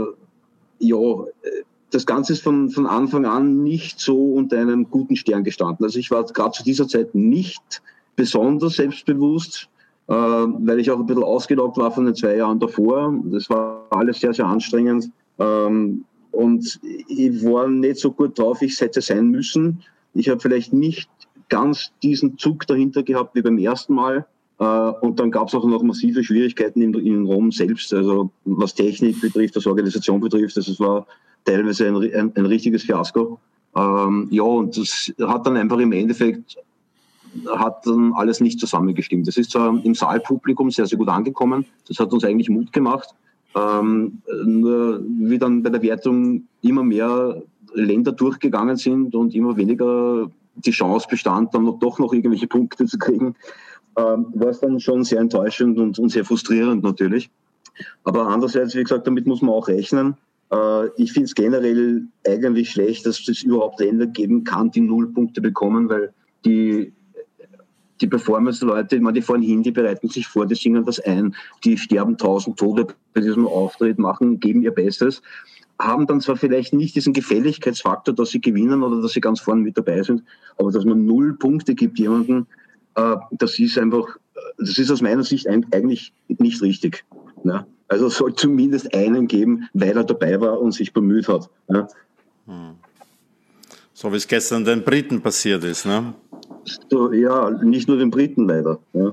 das Ganze ist von Anfang an nicht so unter einem guten Stern gestanden. Also ich war gerade zu dieser Zeit nicht besonders selbstbewusst, weil ich auch ein bisschen ausgelaugt war von den 2 Jahren davor. Das war alles sehr, sehr anstrengend. Und ich war nicht so gut drauf, ich hätte sein müssen. Ich habe vielleicht nicht ganz diesen Zug dahinter gehabt wie beim ersten Mal. Und dann gab es auch noch massive Schwierigkeiten in Rom selbst, also was Technik betrifft, was Organisation betrifft. Also es war teilweise ein richtiges Fiasko. Und das hat dann einfach im Endeffekt alles nicht zusammengestimmt. Das ist zwar im Saalpublikum sehr, sehr gut angekommen. Das hat uns eigentlich Mut gemacht. Nur wie dann bei der Wertung immer mehr Länder durchgegangen sind und immer weniger die Chance bestand, dann doch noch irgendwelche Punkte zu kriegen, war es dann schon sehr enttäuschend und sehr frustrierend natürlich. Aber andererseits, wie gesagt, damit muss man auch rechnen. Ich finde es generell eigentlich schlecht, dass es überhaupt Länder geben kann, die 0 Punkte bekommen, weil die Performance-Leute, die fahren hin, die bereiten sich vor, die singen das ein, die sterben 1000 Tode bei diesem Auftritt, geben ihr Bestes, haben dann zwar vielleicht nicht diesen Gefälligkeitsfaktor, dass sie gewinnen oder dass sie ganz vorne mit dabei sind, aber dass man 0 Punkte gibt jemandem, das ist aus meiner Sicht eigentlich nicht richtig. Ne? Also es soll zumindest einen geben, weil er dabei war und sich bemüht hat. Ne? So wie es gestern den Briten passiert ist, ne? So, ja, nicht nur den Briten leider. Ja.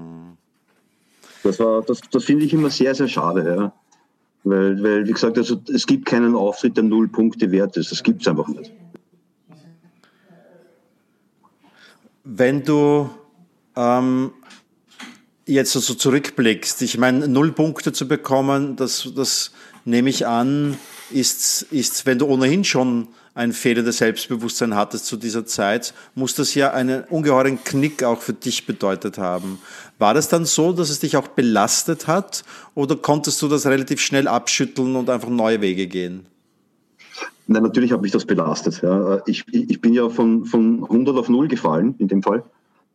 Das finde ich immer sehr, sehr schade. Ja. Weil, wie gesagt, also, es gibt keinen Auftritt, der 0 Punkte wert ist. Das gibt es einfach nicht. Wenn du jetzt so zurückblickst, ich meine, 0 Punkte zu bekommen, das nehme ich an, ist, wenn du ohnehin schon ein fehlendes Selbstbewusstsein hattest zu dieser Zeit, muss das ja einen ungeheuren Knick auch für dich bedeutet haben. War das dann so, dass es dich auch belastet hat, oder konntest du das relativ schnell abschütteln und einfach neue Wege gehen? Nein, natürlich hat mich das belastet. Ja. Ich bin ja von 100 auf 0 gefallen, in dem Fall.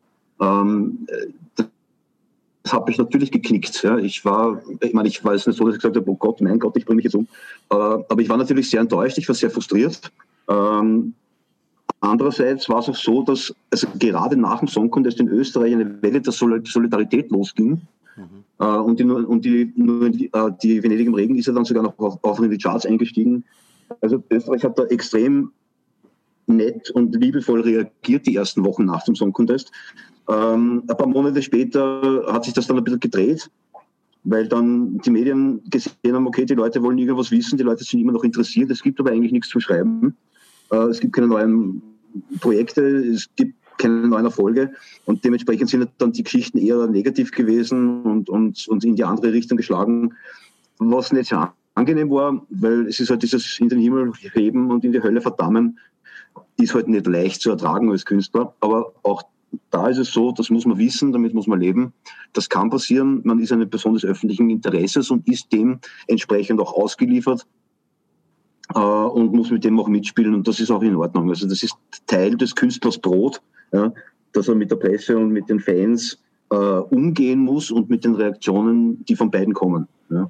Das hat mich natürlich geknickt. Ja. Ich war jetzt nicht so, dass ich gesagt habe, oh Gott, mein Gott, ich bringe mich jetzt um. Aber ich war natürlich sehr enttäuscht, ich war sehr frustriert. Andererseits war es auch so, dass gerade nach dem Song Contest in Österreich eine Welle der Solidarität losging. Und die Venedig im Regen ist ja dann sogar noch auch in die Charts eingestiegen. Also Österreich hat da extrem nett und liebevoll reagiert die ersten Wochen nach dem Song Contest. Ein paar Monate später hat sich das dann ein bisschen gedreht, weil dann die Medien gesehen haben, okay, die Leute wollen irgendwas wissen, die Leute sind immer noch interessiert, es gibt aber eigentlich nichts zu schreiben. Es gibt keine neuen Projekte, es gibt keine neuen Erfolge und dementsprechend sind dann die Geschichten eher negativ gewesen und in die andere Richtung geschlagen, was nicht sehr angenehm war, weil es ist halt dieses in den Himmel heben und in die Hölle verdammen, ist halt nicht leicht zu ertragen als Künstler, aber auch da ist es so, das muss man wissen, damit muss man leben. Das kann passieren, man ist eine Person des öffentlichen Interesses und ist dem entsprechend auch ausgeliefert und muss mit dem auch mitspielen und das ist auch in Ordnung. Also das ist Teil des Künstlers Brot, ja, dass er mit der Presse und mit den Fans umgehen muss und mit den Reaktionen, die von beiden kommen. Ja.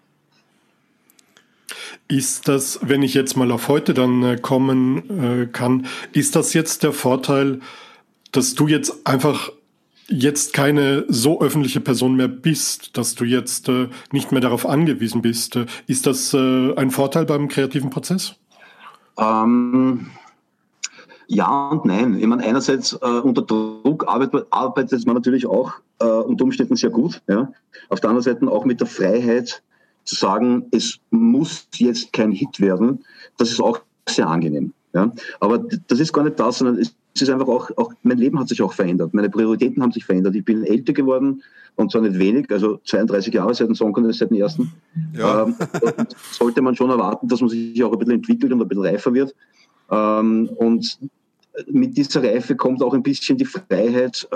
Ist das, wenn ich jetzt mal auf heute dann kommen kann, ist das jetzt der Vorteil, dass du jetzt einfach keine so öffentliche Person mehr bist, dass du jetzt nicht mehr darauf angewiesen bist? Ist das ein Vorteil beim kreativen Prozess? Ja und nein. Ich meine, einerseits unter Druck arbeitet man natürlich auch unter Umständen sehr gut. Ja? Auf der anderen Seite auch mit der Freiheit zu sagen, es muss jetzt kein Hit werden, das ist auch sehr angenehm. Ja? Aber das ist gar nicht das, sondern es ist einfach auch, mein Leben hat sich auch verändert, meine Prioritäten haben sich verändert. Ich bin älter geworden und zwar nicht wenig, also 32 Jahre seit dem Song Contest, seit dem ersten. Ja. Sollte man schon erwarten, dass man sich auch ein bisschen entwickelt und ein bisschen reifer wird. Und mit dieser Reife kommt auch ein bisschen die Freiheit,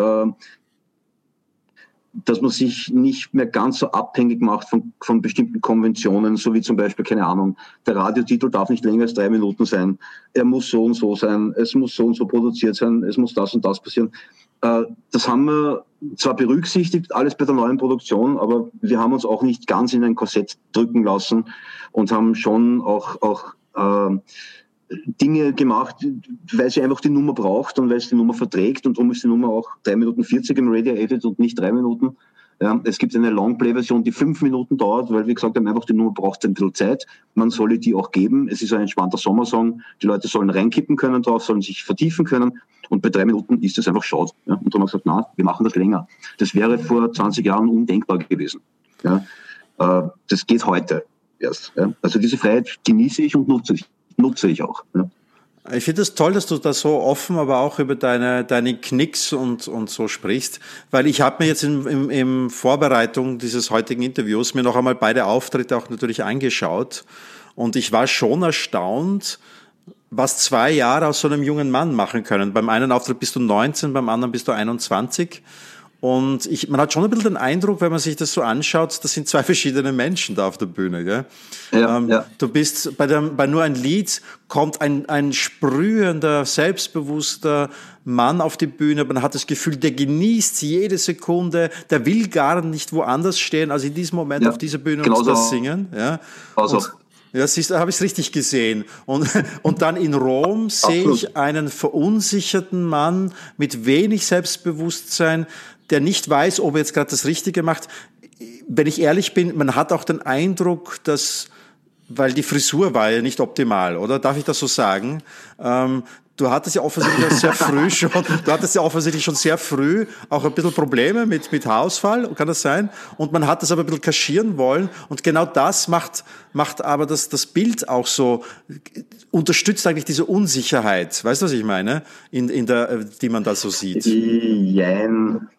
dass man sich nicht mehr ganz so abhängig macht von bestimmten Konventionen, so wie zum Beispiel, keine Ahnung, der Radiotitel darf nicht länger als 3 Minuten sein, er muss so und so sein, es muss so und so produziert sein, es muss das und das passieren. Das haben wir zwar berücksichtigt, alles bei der neuen Produktion, aber wir haben uns auch nicht ganz in ein Korsett drücken lassen und haben schon auch Dinge gemacht, weil sie einfach die Nummer braucht und weil es die Nummer verträgt und darum ist die Nummer auch 3 Minuten 40 im Radio Edit und nicht 3 Minuten. Ja, es gibt eine Longplay-Version, die 5 Minuten dauert, weil, wie gesagt, einfach die Nummer braucht ein bisschen Zeit. Man solle die auch geben. Es ist ein entspannter Sommersong. Die Leute sollen reinkippen können drauf, sollen sich vertiefen können. Und bei 3 Minuten ist es einfach schade. Ja, und darum haben wir gesagt, na, wir machen das länger. Das wäre vor 20 Jahren undenkbar gewesen. Ja, das geht heute erst. Ja. Also diese Freiheit genieße ich und nutze ich auch. Ja. Ich finde es toll, dass du da so offen, aber auch über deine Knicks und so sprichst, weil ich habe mir jetzt in Vorbereitung dieses heutigen Interviews mir noch einmal beide Auftritte auch natürlich angeschaut und ich war schon erstaunt, was 2 Jahre aus so einem jungen Mann machen können. Beim einen Auftritt bist du 19, beim anderen bist du 21. Und man hat schon ein bisschen den Eindruck, wenn man sich das so anschaut, das sind 2 verschiedene Menschen da auf der Bühne. Gell? Ja. Du bist bei nur ein Lied kommt ein sprühender, selbstbewusster Mann auf die Bühne. Man hat das Gefühl, der genießt jede Sekunde, der will gar nicht woanders stehen, als in diesem Moment auf dieser Bühne und das singen. Ja. Ja, siehst du, habe ich es richtig gesehen. Und dann in Rom sehe ich einen verunsicherten Mann mit wenig Selbstbewusstsein, der nicht weiß, ob er jetzt gerade das Richtige macht. Wenn ich ehrlich bin, man hat auch den Eindruck, dass, weil die Frisur war ja nicht optimal, oder? Darf ich das so sagen? Du hattest ja offensichtlich schon sehr früh auch ein bisschen Probleme mit Haarausfall, kann das sein? Und man hat das aber ein bisschen kaschieren wollen. Und genau das macht aber das Bild auch so, unterstützt eigentlich diese Unsicherheit. Weißt du, was ich meine? Die man da so sieht. Jein.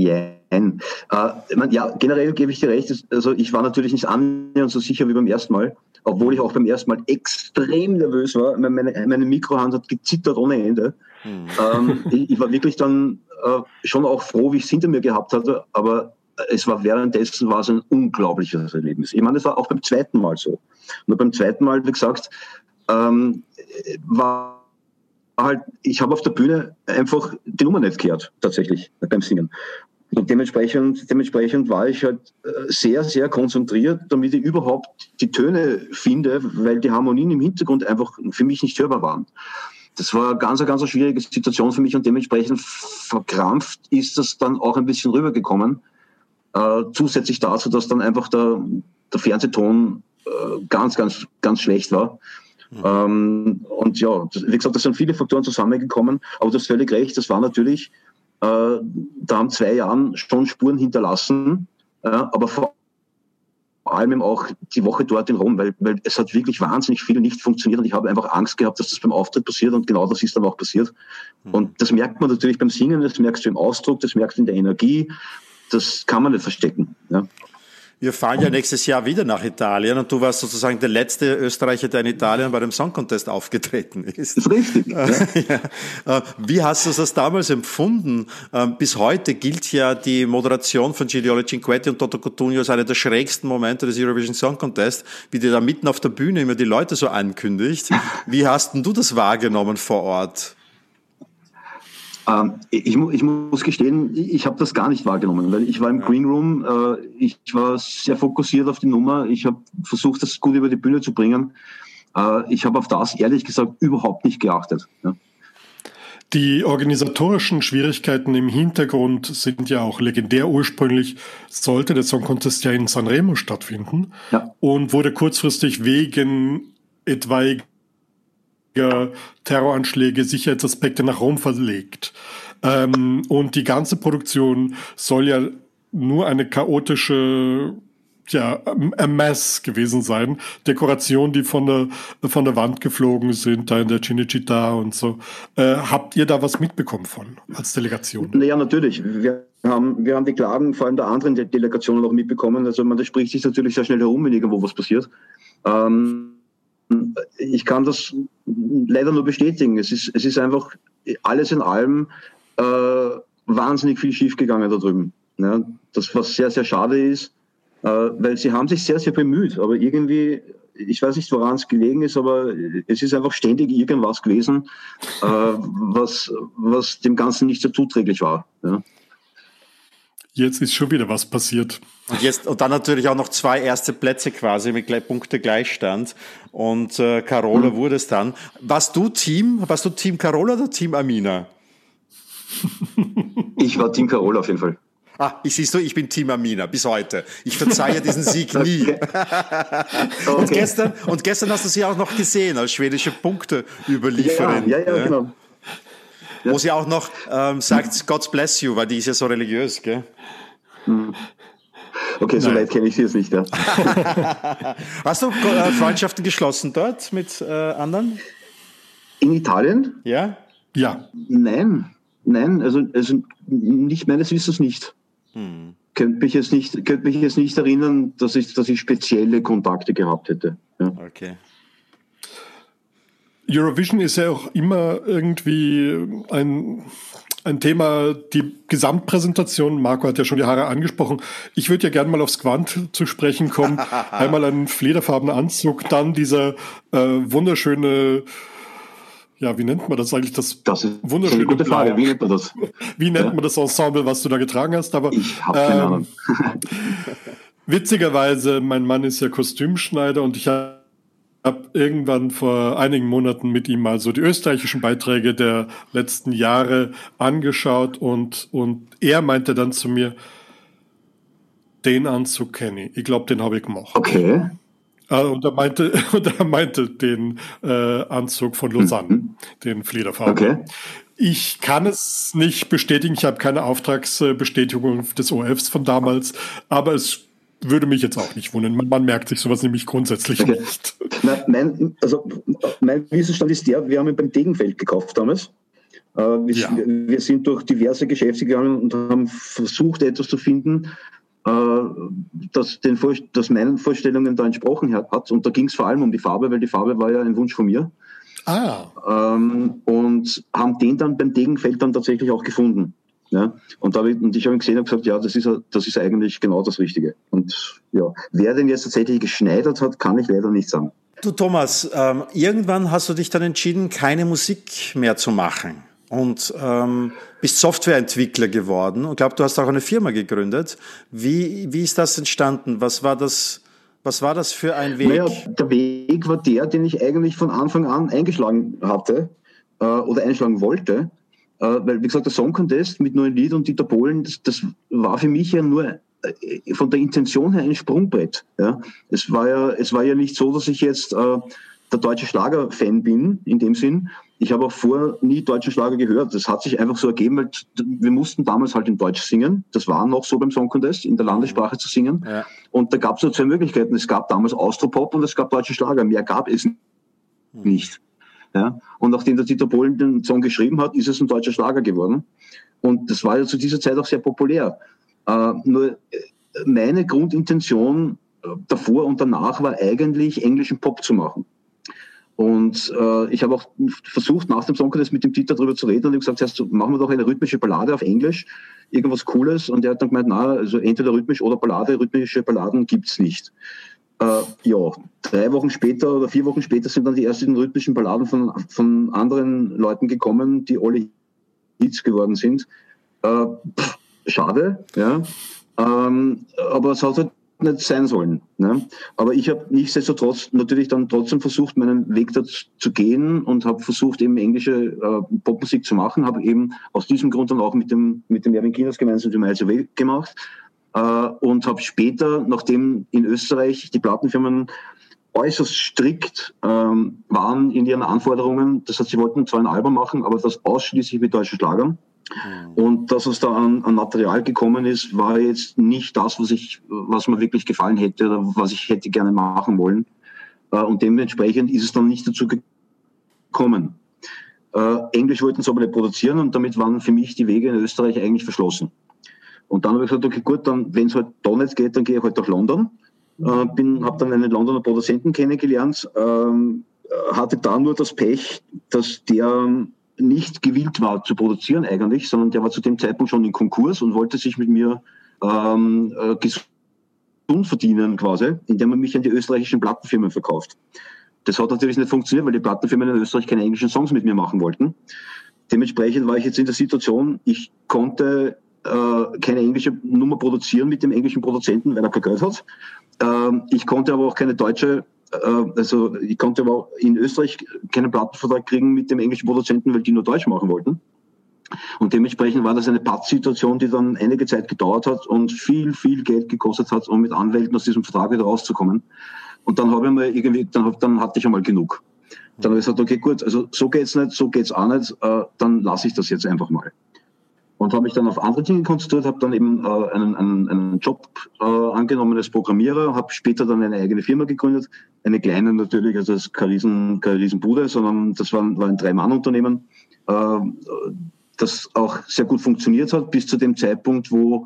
Generell gebe ich dir recht. Also ich war natürlich nicht annähernd so sicher wie beim ersten Mal. Obwohl ich auch beim ersten Mal extrem nervös war. Meine Mikrohand hat gezittert ohne Ende. Ich war wirklich dann schon auch froh, wie ich es hinter mir gehabt hatte, aber währenddessen war es ein unglaubliches Erlebnis. Ich meine, das war auch beim zweiten Mal so. Nur beim zweiten Mal, wie gesagt, war halt, ich habe auf der Bühne einfach die Nummer nicht gehört, tatsächlich, beim Singen. Und dementsprechend war ich halt sehr, sehr konzentriert, damit ich überhaupt die Töne finde, weil die Harmonien im Hintergrund einfach für mich nicht hörbar waren. Das war eine ganz schwierige Situation für mich und dementsprechend verkrampft ist das dann auch ein bisschen rübergekommen. Zusätzlich dazu, dass dann einfach der Fernsehton ganz schlecht war. Und ja, wie gesagt, das sind viele Faktoren zusammengekommen, aber du hast völlig recht, das war natürlich, da haben 2 Jahren schon Spuren hinterlassen, aber vor allem eben auch die Woche dort in Rom, weil es hat wirklich wahnsinnig viel nicht funktioniert und ich habe einfach Angst gehabt, dass das beim Auftritt passiert und genau das ist dann auch passiert. Und das merkt man natürlich beim Singen, das merkst du im Ausdruck, das merkst du in der Energie, das kann man nicht verstecken. Ja. Wir fahren ja nächstes Jahr wieder nach Italien und du warst sozusagen der letzte Österreicher, der in Italien bei dem Song Contest aufgetreten ist. Das ist richtig. Ja. Wie hast du das damals empfunden? Bis heute gilt ja die Moderation von Giglioli Cinquetti und Toto Cutugno als einer der schrägsten Momente des Eurovision Song Contest, wie der da mitten auf der Bühne immer die Leute so ankündigt. Wie hast denn du das wahrgenommen vor Ort? Ich muss gestehen, ich habe das gar nicht wahrgenommen, weil ich war im Green Room, ich war sehr fokussiert auf die Nummer, ich habe versucht, das gut über die Bühne zu bringen. Ich habe auf das, ehrlich gesagt, überhaupt nicht geachtet. Ja. Die organisatorischen Schwierigkeiten im Hintergrund sind ja auch legendär. Ursprünglich sollte der Song Contest ja in Sanremo stattfinden und wurde kurzfristig wegen etwaiger Terroranschläge, Sicherheitsaspekte nach Rom verlegt. Und die ganze Produktion soll ja nur eine chaotische Mess gewesen sein. Dekorationen, die von der Wand geflogen sind, da in der Cinecittà und so. Habt ihr da was mitbekommen von als Delegation? Ja, natürlich. Wir haben die Klagen vor allem der anderen Delegationen auch mitbekommen. Also das spricht sich natürlich sehr schnell herum, wenn irgendwo was passiert. Ich kann das leider nur bestätigen. Es ist einfach alles in allem wahnsinnig viel schiefgegangen da drüben. Ja, das, was sehr, sehr schade ist, weil sie haben sich sehr, sehr bemüht. Aber irgendwie, ich weiß nicht, woran es gelegen ist, aber es ist einfach ständig irgendwas gewesen, was dem Ganzen nicht so zuträglich war. Ja. Jetzt ist schon wieder was passiert. Und dann natürlich auch noch 2 erste Plätze quasi mit Punkte Gleichstand. Und Carola wurde es dann. Warst du Team Carola oder Team Amina? Ich war Team Carola auf jeden Fall. Siehst du, ich bin Team Amina bis heute. Ich verzeihe diesen Sieg nie. Okay. Und gestern hast du sie auch noch gesehen als schwedische Punkteüberlieferin. Ja, genau. Wo sie auch noch sagt, God bless you, weil die ist ja so religiös, gell? Okay, so weit kenne ich sie jetzt nicht. Ja. Hast du Freundschaften geschlossen dort mit anderen? In Italien? Ja. Nein, also nicht meines Wissens nicht. Könnte mich jetzt nicht erinnern, dass ich spezielle Kontakte gehabt hätte. Ja. Okay. Eurovision ist ja auch immer irgendwie ein Thema, die Gesamtpräsentation. Marco hat ja schon die Haare angesprochen. Ich würde ja gerne mal aufs Gewand zu sprechen kommen. Einmal ein federfarbener Anzug, dann dieser wunderschöne, ja, wie nennt man das eigentlich? Das ist wunderschöne eine gute Frage. Blau. Wie nennt man das? Wie nennt man das Ensemble, was du da getragen hast? Aber Ich habe keine Ahnung. Witzigerweise, mein Mann ist ja Kostümschneider und ich habe irgendwann vor einigen Monaten mit ihm mal so die österreichischen Beiträge der letzten Jahre angeschaut und er meinte dann zu mir, den Anzug kenne ich. Ich glaube, den habe ich gemacht. Okay. Und er meinte den Anzug von Lausanne, den Fliederfarben. Okay. Ich kann es nicht bestätigen, ich habe keine Auftragsbestätigung des ORFs von damals, aber es würde mich jetzt auch nicht wundern. Man merkt sich sowas nämlich grundsätzlich nicht. Mein Wissensstand ist der, wir haben ihn beim Degenfeld gekauft damals. Wir sind durch diverse Geschäfte gegangen und haben versucht, etwas zu finden, das meinen Vorstellungen da entsprochen hat. Und da ging es vor allem um die Farbe, weil die Farbe war ja ein Wunsch von mir. Und haben den dann beim Degenfeld dann tatsächlich auch gefunden. Ja, ich habe ihn gesehen und gesagt, ja, das ist eigentlich genau das Richtige. Und ja, wer den jetzt tatsächlich geschneidert hat, kann ich leider nicht sagen. Du Thomas, irgendwann hast du dich dann entschieden, keine Musik mehr zu machen und bist Softwareentwickler geworden und glaube, du hast auch eine Firma gegründet. Wie ist das entstanden? Was war das für ein Weg? Naja, der Weg war der, den ich eigentlich von Anfang an eingeschlagen hatte oder einschlagen wollte. Weil, wie gesagt, der Song Contest mit Neuen Lied und Dieter Bohlen, das war für mich ja nur von der Intention her ein Sprungbrett. Ja? Es war ja nicht so, dass ich jetzt der deutsche Schlager-Fan bin, in dem Sinn. Ich habe auch vorher nie deutschen Schlager gehört. Das hat sich einfach so ergeben, weil wir mussten damals halt in Deutsch singen. Das war noch so beim Song Contest, in der Landessprache zu singen. Ja. Und da gab es nur zwei Möglichkeiten. Es gab damals Austropop und es gab deutsche Schlager. Mehr gab es nicht. Ja, und nachdem der Dieter Bohlen den Song geschrieben hat, ist es ein deutscher Schlager geworden. Und das war ja zu dieser Zeit auch sehr populär. Nur meine Grundintention davor und danach war eigentlich, englischen Pop zu machen. Und ich habe auch versucht, nach dem Song Contest mit dem Dieter darüber zu reden und ich habe gesagt, machen wir doch eine rhythmische Ballade auf Englisch, irgendwas Cooles. Und er hat dann gemeint, also entweder rhythmisch oder Ballade, rhythmische Balladen gibt's nicht. 3 Wochen später oder 4 Wochen später sind dann die ersten rhythmischen Balladen von anderen Leuten gekommen, die alle Hits geworden sind. Schade, ja. Aber es hat halt nicht sein sollen. Ne? Aber ich habe nichtsdestotrotz natürlich dann trotzdem versucht, meinen Weg dazu zu gehen und habe versucht, eben englische Popmusik zu machen. Habe eben aus diesem Grund dann auch mit dem Erwin Kieners gemeinsam die Miles Away gemacht. Und habe später, nachdem in Österreich die Plattenfirmen äußerst strikt waren in ihren Anforderungen, das heißt, sie wollten zwar ein Album machen, aber das ausschließlich mit deutschen Schlagern. Und das, was da an Material gekommen ist, war jetzt nicht das, was mir wirklich gefallen hätte oder was ich hätte gerne machen wollen. Und dementsprechend ist es dann nicht dazu gekommen. Englisch wollten sie aber nicht produzieren und damit waren für mich die Wege in Österreich eigentlich verschlossen. Und dann habe ich gesagt, okay, gut, dann, wenn es halt da nicht geht, dann gehe ich halt nach London. Habe dann einen Londoner Produzenten kennengelernt, hatte da nur das Pech, dass der nicht gewillt war zu produzieren eigentlich, sondern der war zu dem Zeitpunkt schon in Konkurs und wollte sich mit mir gesund verdienen quasi, indem er mich an die österreichischen Plattenfirmen verkauft. Das hat natürlich nicht funktioniert, weil die Plattenfirmen in Österreich keine englischen Songs mit mir machen wollten. Dementsprechend war ich jetzt in der Situation, ich konnte keine englische Nummer produzieren mit dem englischen Produzenten, weil er kein Geld hat. Ich konnte aber auch keine deutsche, ich konnte aber auch in Österreich keinen Plattenvertrag kriegen mit dem englischen Produzenten, weil die nur Deutsch machen wollten. Und dementsprechend war das eine Pattsituation, die dann einige Zeit gedauert hat und viel, viel Geld gekostet hat, um mit Anwälten aus diesem Vertrag wieder rauszukommen. Und dann habe ich mal irgendwie, dann hatte ich einmal genug. Dann habe ich gesagt, okay, gut, also so geht's nicht, so geht's auch nicht, dann lasse ich das jetzt einfach mal. Und habe mich dann auf andere Dinge konzentriert, habe dann eben einen Job angenommen als Programmierer, habe später dann eine eigene Firma gegründet, eine kleine natürlich, also das ist keine Riesenbude, sondern das war ein 3-Mann-Unternehmen, das auch sehr gut funktioniert hat, bis zu dem Zeitpunkt, wo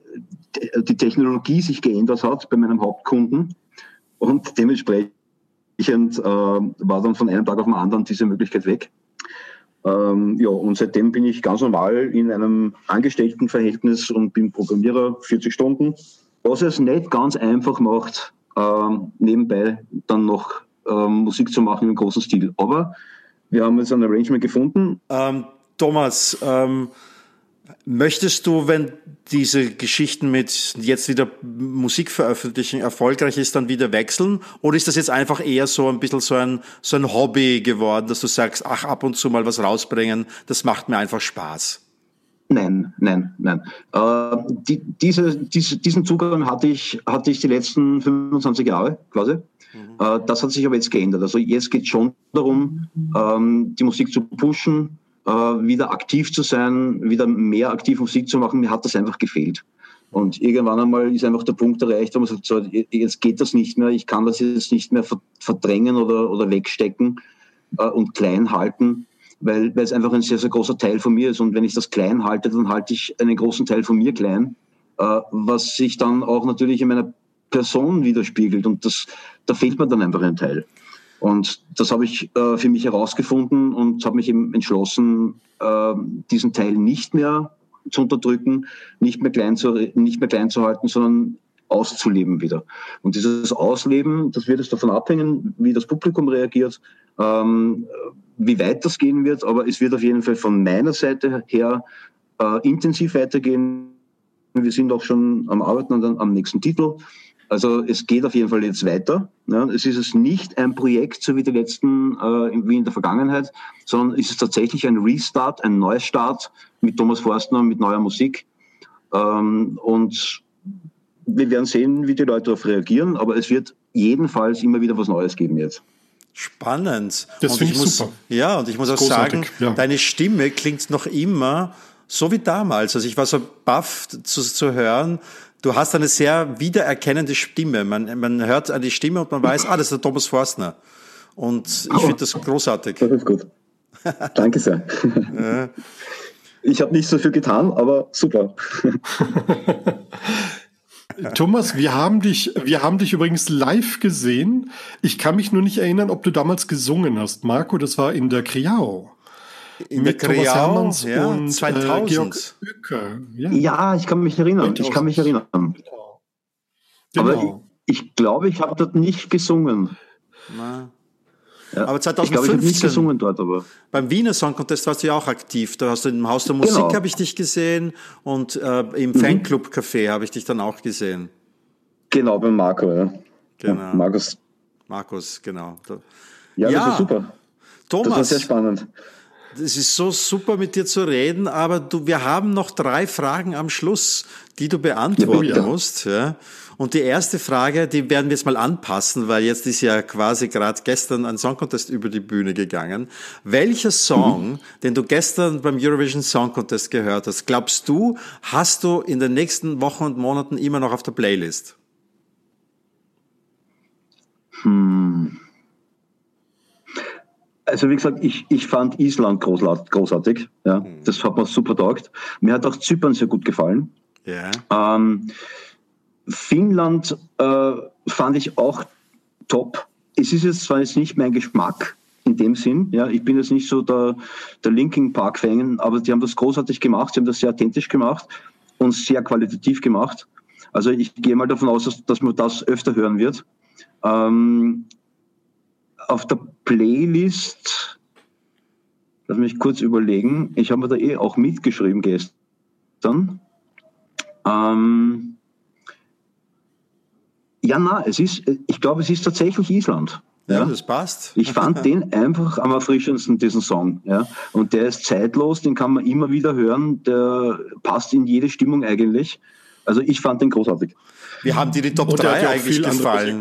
die Technologie sich geändert hat bei meinem Hauptkunden und dementsprechend war dann von einem Tag auf den anderen diese Möglichkeit weg. Und seitdem bin ich ganz normal in einem Angestelltenverhältnis und bin Programmierer 40 Stunden, was es nicht ganz einfach macht, nebenbei dann noch Musik zu machen im großen Stil. Aber wir haben jetzt ein Arrangement gefunden. Thomas, möchtest du, wenn diese Geschichten mit jetzt wieder Musik veröffentlichen erfolgreich ist, dann wieder wechseln? Oder ist das jetzt einfach eher so ein bisschen so ein Hobby geworden, dass du sagst, ach, ab und zu mal was rausbringen, das macht mir einfach Spaß? Nein. Diesen Zugang hatte ich die letzten 25 Jahre quasi. Das hat sich aber jetzt geändert. Also jetzt geht es schon darum, die Musik zu pushen, wieder aktiv zu sein, wieder mehr aktiv Musik zu machen. Mir hat das einfach gefehlt. Und irgendwann einmal ist einfach der Punkt erreicht, wo man sagt, so, jetzt geht das nicht mehr, ich kann das jetzt nicht mehr verdrängen oder wegstecken und klein halten, weil es einfach ein sehr, sehr großer Teil von mir ist. Und wenn ich das klein halte, dann halte ich einen großen Teil von mir klein, was sich dann auch natürlich in meiner Person widerspiegelt. Und da fehlt mir dann einfach ein Teil. Und das habe ich für mich herausgefunden und habe mich eben entschlossen, diesen Teil nicht mehr zu unterdrücken, nicht mehr klein zu halten, sondern auszuleben wieder. Und dieses Ausleben, das wird jetzt davon abhängen, wie das Publikum reagiert, wie weit das gehen wird, aber es wird auf jeden Fall von meiner Seite her intensiv weitergehen. Wir sind auch schon am Arbeiten am nächsten Titel. Also es geht auf jeden Fall jetzt weiter. Ja, es ist es nicht ein Projekt, so wie die letzten, wie in der Vergangenheit, sondern es ist tatsächlich ein Restart, ein Neustart mit Thomas Forstner, mit neuer Musik. Und wir werden sehen, wie die Leute darauf reagieren, aber es wird jedenfalls immer wieder was Neues geben jetzt. Spannend. Das finde ich super. Ja, und ich muss auch sagen, deine Stimme klingt noch immer so wie damals. Also ich war so baff zu hören. Du hast eine sehr wiedererkennende Stimme. Man hört an die Stimme und man weiß, das ist der Thomas Forstner. Und ich finde das großartig. Das ist gut. Danke sehr. Ja. Ich habe nicht so viel getan, aber super. Thomas, wir haben dich übrigens live gesehen. Ich kann mich nur nicht erinnern, ob du damals gesungen hast. Marco, das war in der Kriau. Mit Thomas Hermanns und 2000. Georg Uecker. Ja, ich kann mich erinnern. Genau. Aber ich glaube, ich habe dort nicht gesungen. Na. Ja. Aber 2015, ich glaube, ich habe nicht gesungen dort. Aber beim Wiener Song Contest warst du ja auch aktiv. Da hast du im Haus der Musik habe ich dich gesehen und im Fanclub Café habe ich dich dann auch gesehen. Genau, beim Marco. Ja. Genau. Markus, genau. Ja, das war super. Thomas, das war sehr spannend. Es ist so super, mit dir zu reden, aber wir haben noch 3 Fragen am Schluss, die du beantworten musst. Ja. Und die erste Frage, die werden wir jetzt mal anpassen, weil jetzt ist ja quasi gerade gestern ein Song Contest über die Bühne gegangen. Welcher Song, den du gestern beim Eurovision Song Contest gehört hast, glaubst du, hast du in den nächsten Wochen und Monaten immer noch auf der Playlist? Also wie gesagt, ich fand Island großartig. Ja. Das hat mir super taugt. Mir hat auch Zypern sehr gut gefallen. Ja. Finnland fand ich auch top. Es ist jetzt zwar jetzt nicht mein Geschmack in dem Sinn. Ja, ich bin jetzt nicht so der Linkin Park Fan, aber die haben das großartig gemacht. Sie haben das sehr authentisch gemacht und sehr qualitativ gemacht. Also ich gehe mal davon aus, dass man das öfter hören wird. Auf der Playlist, lass mich kurz überlegen, ich habe mir da auch mitgeschrieben gestern. Ich glaube, es ist tatsächlich Island. Ja, das passt. Ich fand den einfach am erfrischendsten, diesen Song. Ja. Und der ist zeitlos, den kann man immer wieder hören, der passt in jede Stimmung eigentlich. Also ich fand den großartig. Wie haben dir die Top 3 eigentlich gefallen?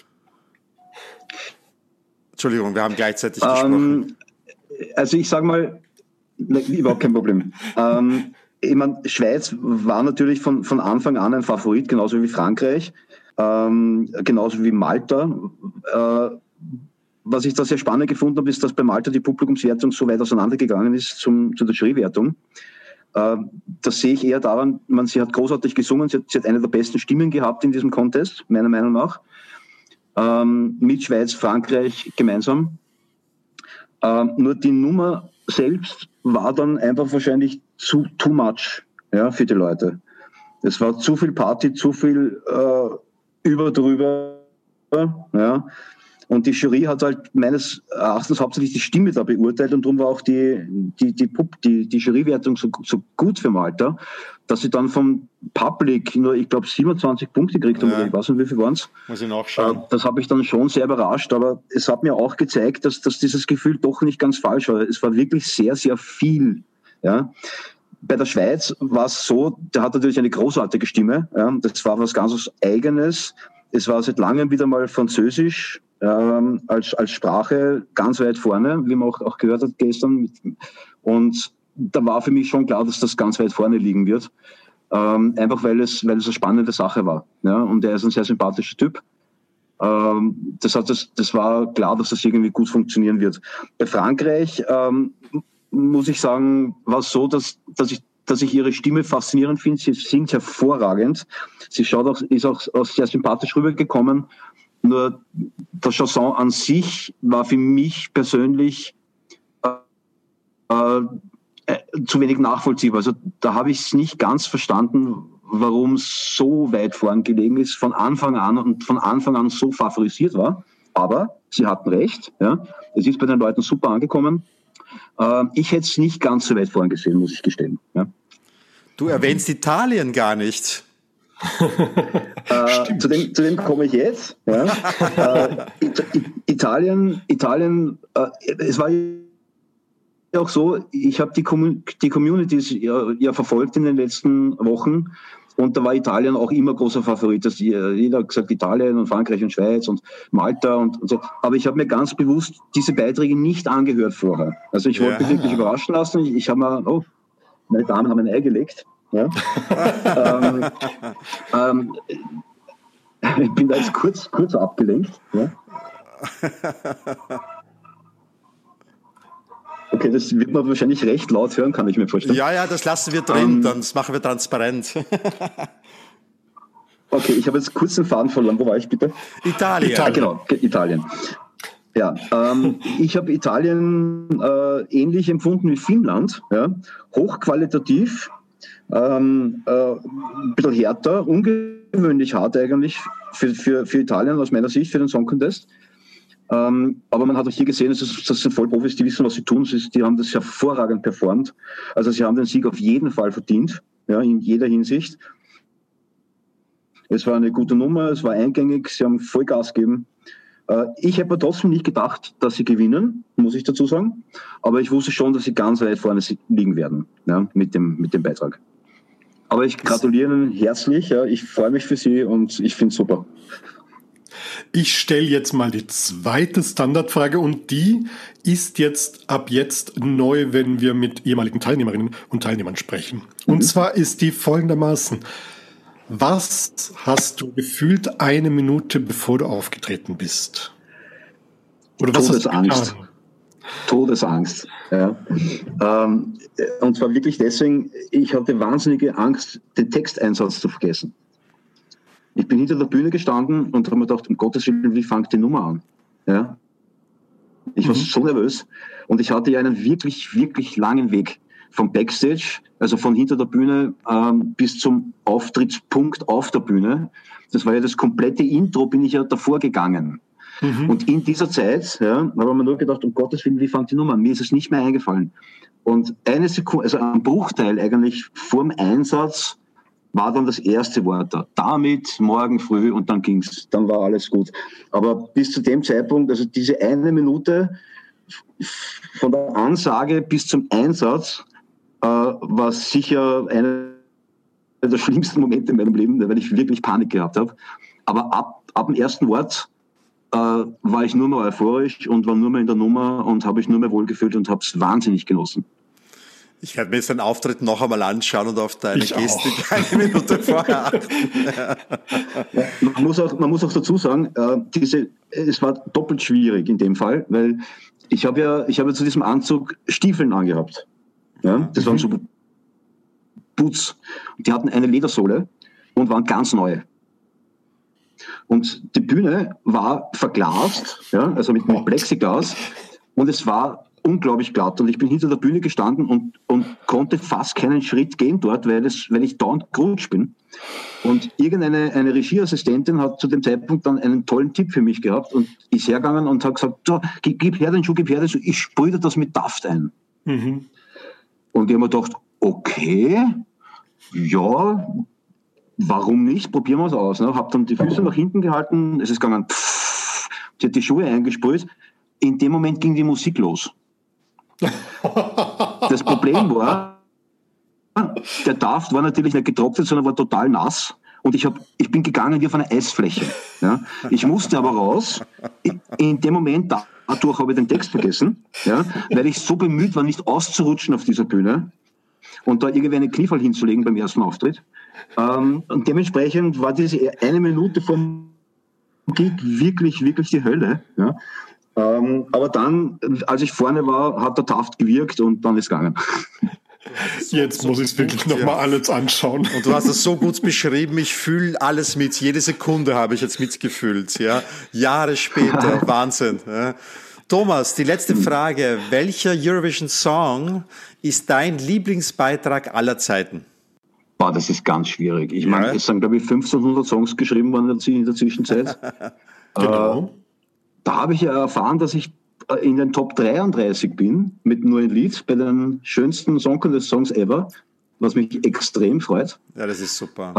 Entschuldigung, wir haben gleichzeitig gesprochen. Also ich sage mal, überhaupt kein Problem. Ich meine, Schweiz war natürlich von Anfang an ein Favorit, genauso wie Frankreich, genauso wie Malta. Was ich da sehr spannend gefunden habe, ist, dass bei Malta die Publikumswertung so weit auseinandergegangen ist zu der Jurywertung. Das sehe ich eher daran, sie hat großartig gesungen, sie hat eine der besten Stimmen gehabt in diesem Contest, meiner Meinung nach. mit Schweiz, Frankreich gemeinsam. Nur die Nummer selbst war dann einfach wahrscheinlich too much, ja, für die Leute. Es war zu viel Party, zu viel drüber, ja. Und die Jury hat halt meines Erachtens hauptsächlich die Stimme da beurteilt und darum war auch die Jurywertung so gut für Malta, dass sie dann vom Public nur, ich glaube, 27 Punkte gekriegt haben, oder ich weiß nicht, wie viel waren es. Muss ich nachschauen. Das habe ich dann schon sehr überrascht, aber es hat mir auch gezeigt, dass dieses Gefühl doch nicht ganz falsch war. Es war wirklich sehr, sehr viel. Ja. Bei der Schweiz war es so, der hat natürlich eine großartige Stimme. Ja. Das war was ganz Eigenes. Es war seit langem wieder mal Französisch als Sprache ganz weit vorne, wie man auch gehört hat gestern. Und da war für mich schon klar, dass das ganz weit vorne liegen wird. Einfach weil es eine spannende Sache war. Ja? Und er ist ein sehr sympathischer Typ. Das war klar, dass das irgendwie gut funktionieren wird. Bei Frankreich muss ich sagen, war es so, dass ich ihre Stimme faszinierend finde. Sie singt hervorragend. Sie ist auch sehr sympathisch rübergekommen. Nur der Chanson an sich war für mich persönlich zu wenig nachvollziehbar. Also da habe ich es nicht ganz verstanden, warum es so weit vorn gelegen ist, von Anfang an so favorisiert war. Aber sie hatten recht. Ja. Es ist bei den Leuten super angekommen. Ich hätte es nicht ganz so weit vorn gesehen, muss ich gestehen. Ja. Du erwähnst Italien gar nicht. Zu dem komme ich jetzt. Ja. Italien, es war ja auch so, ich habe die Communities ja verfolgt in den letzten Wochen und da war Italien auch immer großer Favorit. Jeder hat gesagt, Italien und Frankreich und Schweiz und Malta und so. Aber ich habe mir ganz bewusst diese Beiträge nicht angehört vorher. Also ich wollte mich wirklich überraschen lassen. Ich habe mir, meine Damen haben ein Ei gelegt. Ja. Ich bin da jetzt kurz abgelenkt. Ja. Okay, das wird man wahrscheinlich recht laut hören, kann ich mir vorstellen. Ja, das lassen wir drin, das machen wir transparent. Okay, ich habe jetzt kurz den Faden verloren. Wo war ich bitte? Italien. Genau, Italien. Ja, ich habe Italien ähnlich empfunden wie Finnland. Ja. Hochqualitativ, ein bisschen härter, ungewöhnlich hart eigentlich für Italien aus meiner Sicht, für den Song Contest. Aber man hat auch hier gesehen, das sind Vollprofis, die wissen, was sie tun. Die haben das hervorragend performt. Also sie haben den Sieg auf jeden Fall verdient, ja, in jeder Hinsicht. Es war eine gute Nummer, es war eingängig, sie haben Vollgas gegeben. Ich habe trotzdem nicht gedacht, dass sie gewinnen, muss ich dazu sagen. Aber ich wusste schon, dass sie ganz weit vorne liegen werden, ja, mit dem Beitrag. Aber ich gratuliere Ihnen herzlich, ja, ich freue mich für Sie und ich finde es super. Ich stelle jetzt mal die zweite Standardfrage und die ist jetzt ab jetzt neu, wenn wir mit ehemaligen Teilnehmerinnen und Teilnehmern sprechen. Und zwar ist die folgendermaßen. Was hast du gefühlt eine Minute, bevor du aufgetreten bist? Oder was Todesangst. Todesangst. Ja. Und zwar wirklich deswegen, ich hatte wahnsinnige Angst, den Texteinsatz zu vergessen. Ich bin hinter der Bühne gestanden und habe mir gedacht, um Gottes Willen, wie fängt die Nummer an? Ja. Ich war so nervös und ich hatte ja einen wirklich, wirklich langen Weg vom Backstage, also von hinter der Bühne bis zum Auftrittspunkt auf der Bühne. Das war ja das komplette Intro, bin ich ja davor gegangen. Und in dieser Zeit, ja, habe ich mir nur gedacht, um Gottes Willen, wie fängt die Nummer an? Mir ist es nicht mehr eingefallen. Und eine Sekunde, also ein Bruchteil eigentlich vorm Einsatz, war dann das erste Wort da. Damit, morgen früh und dann ging's. Dann war alles gut. Aber bis zu dem Zeitpunkt, also diese eine Minute von der Ansage bis zum Einsatz, war sicher einer der schlimmsten Momente in meinem Leben, weil ich wirklich Panik gehabt habe. Aber ab dem ersten Wort war ich nur mehr euphorisch und war nur mehr in der Nummer und habe ich nur mehr wohlgefühlt und habe es wahnsinnig genossen. Ich werde mir jetzt den Auftritt noch einmal anschauen und auf deine Gestik eine Minute vorher achten. Ja, man muss auch dazu sagen, es war doppelt schwierig in dem Fall, weil ich habe zu diesem Anzug Stiefeln angehabt. Ja, das waren so Boots. Die hatten eine Ledersohle und waren ganz neu. Und die Bühne war verglast, ja, also mit Plexiglas, und es war unglaublich glatt. Und ich bin hinter der Bühne gestanden und konnte fast keinen Schritt gehen dort, weil ich dauernd gerutscht bin. Und irgendeine Regieassistentin hat zu dem Zeitpunkt dann einen tollen Tipp für mich gehabt und ist hergegangen und hat gesagt, so, gib her den Schuh, ich sprühe dir das mit Daft ein. Mhm. Und ich habe mir gedacht, okay, ja, warum nicht? Probieren wir es aus. Ne? Habe dann die Füße nach hinten gehalten, es ist gegangen, sie hat die Schuhe eingesprüht. In dem Moment ging die Musik los. Das Problem war, der Daft war natürlich nicht getrocknet, sondern war total nass. Und ich bin gegangen wie auf einer Eisfläche. Ja? Ich musste aber raus. In dem Moment, dadurch habe ich den Text vergessen, ja? Weil ich so bemüht war, nicht auszurutschen auf dieser Bühne und da irgendwie einen Kniefall hinzulegen beim ersten Auftritt. Und dementsprechend war diese eine Minute vom Gig wirklich, wirklich die Hölle. Ja? Aber dann, als ich vorne war, hat der Daft gewirkt und dann ist gegangen. Jetzt muss ich es wirklich nochmal alles anschauen. Und du hast es so gut beschrieben, ich fühle alles mit. Jede Sekunde habe ich jetzt mitgefühlt. Ja? Jahre später, Wahnsinn. Ja? Thomas, die letzte Frage. Welcher Eurovision-Song ist dein Lieblingsbeitrag aller Zeiten? Boah, das ist ganz schwierig. Ich meine, es sind, glaube ich, 1500 Songs geschrieben worden in der Zwischenzeit. Genau. Da habe ich ja erfahren, dass ich in den Top 33 bin, mit nur ein Lied bei den schönsten Song Contest Songs ever, was mich extrem freut. Ja, das ist super.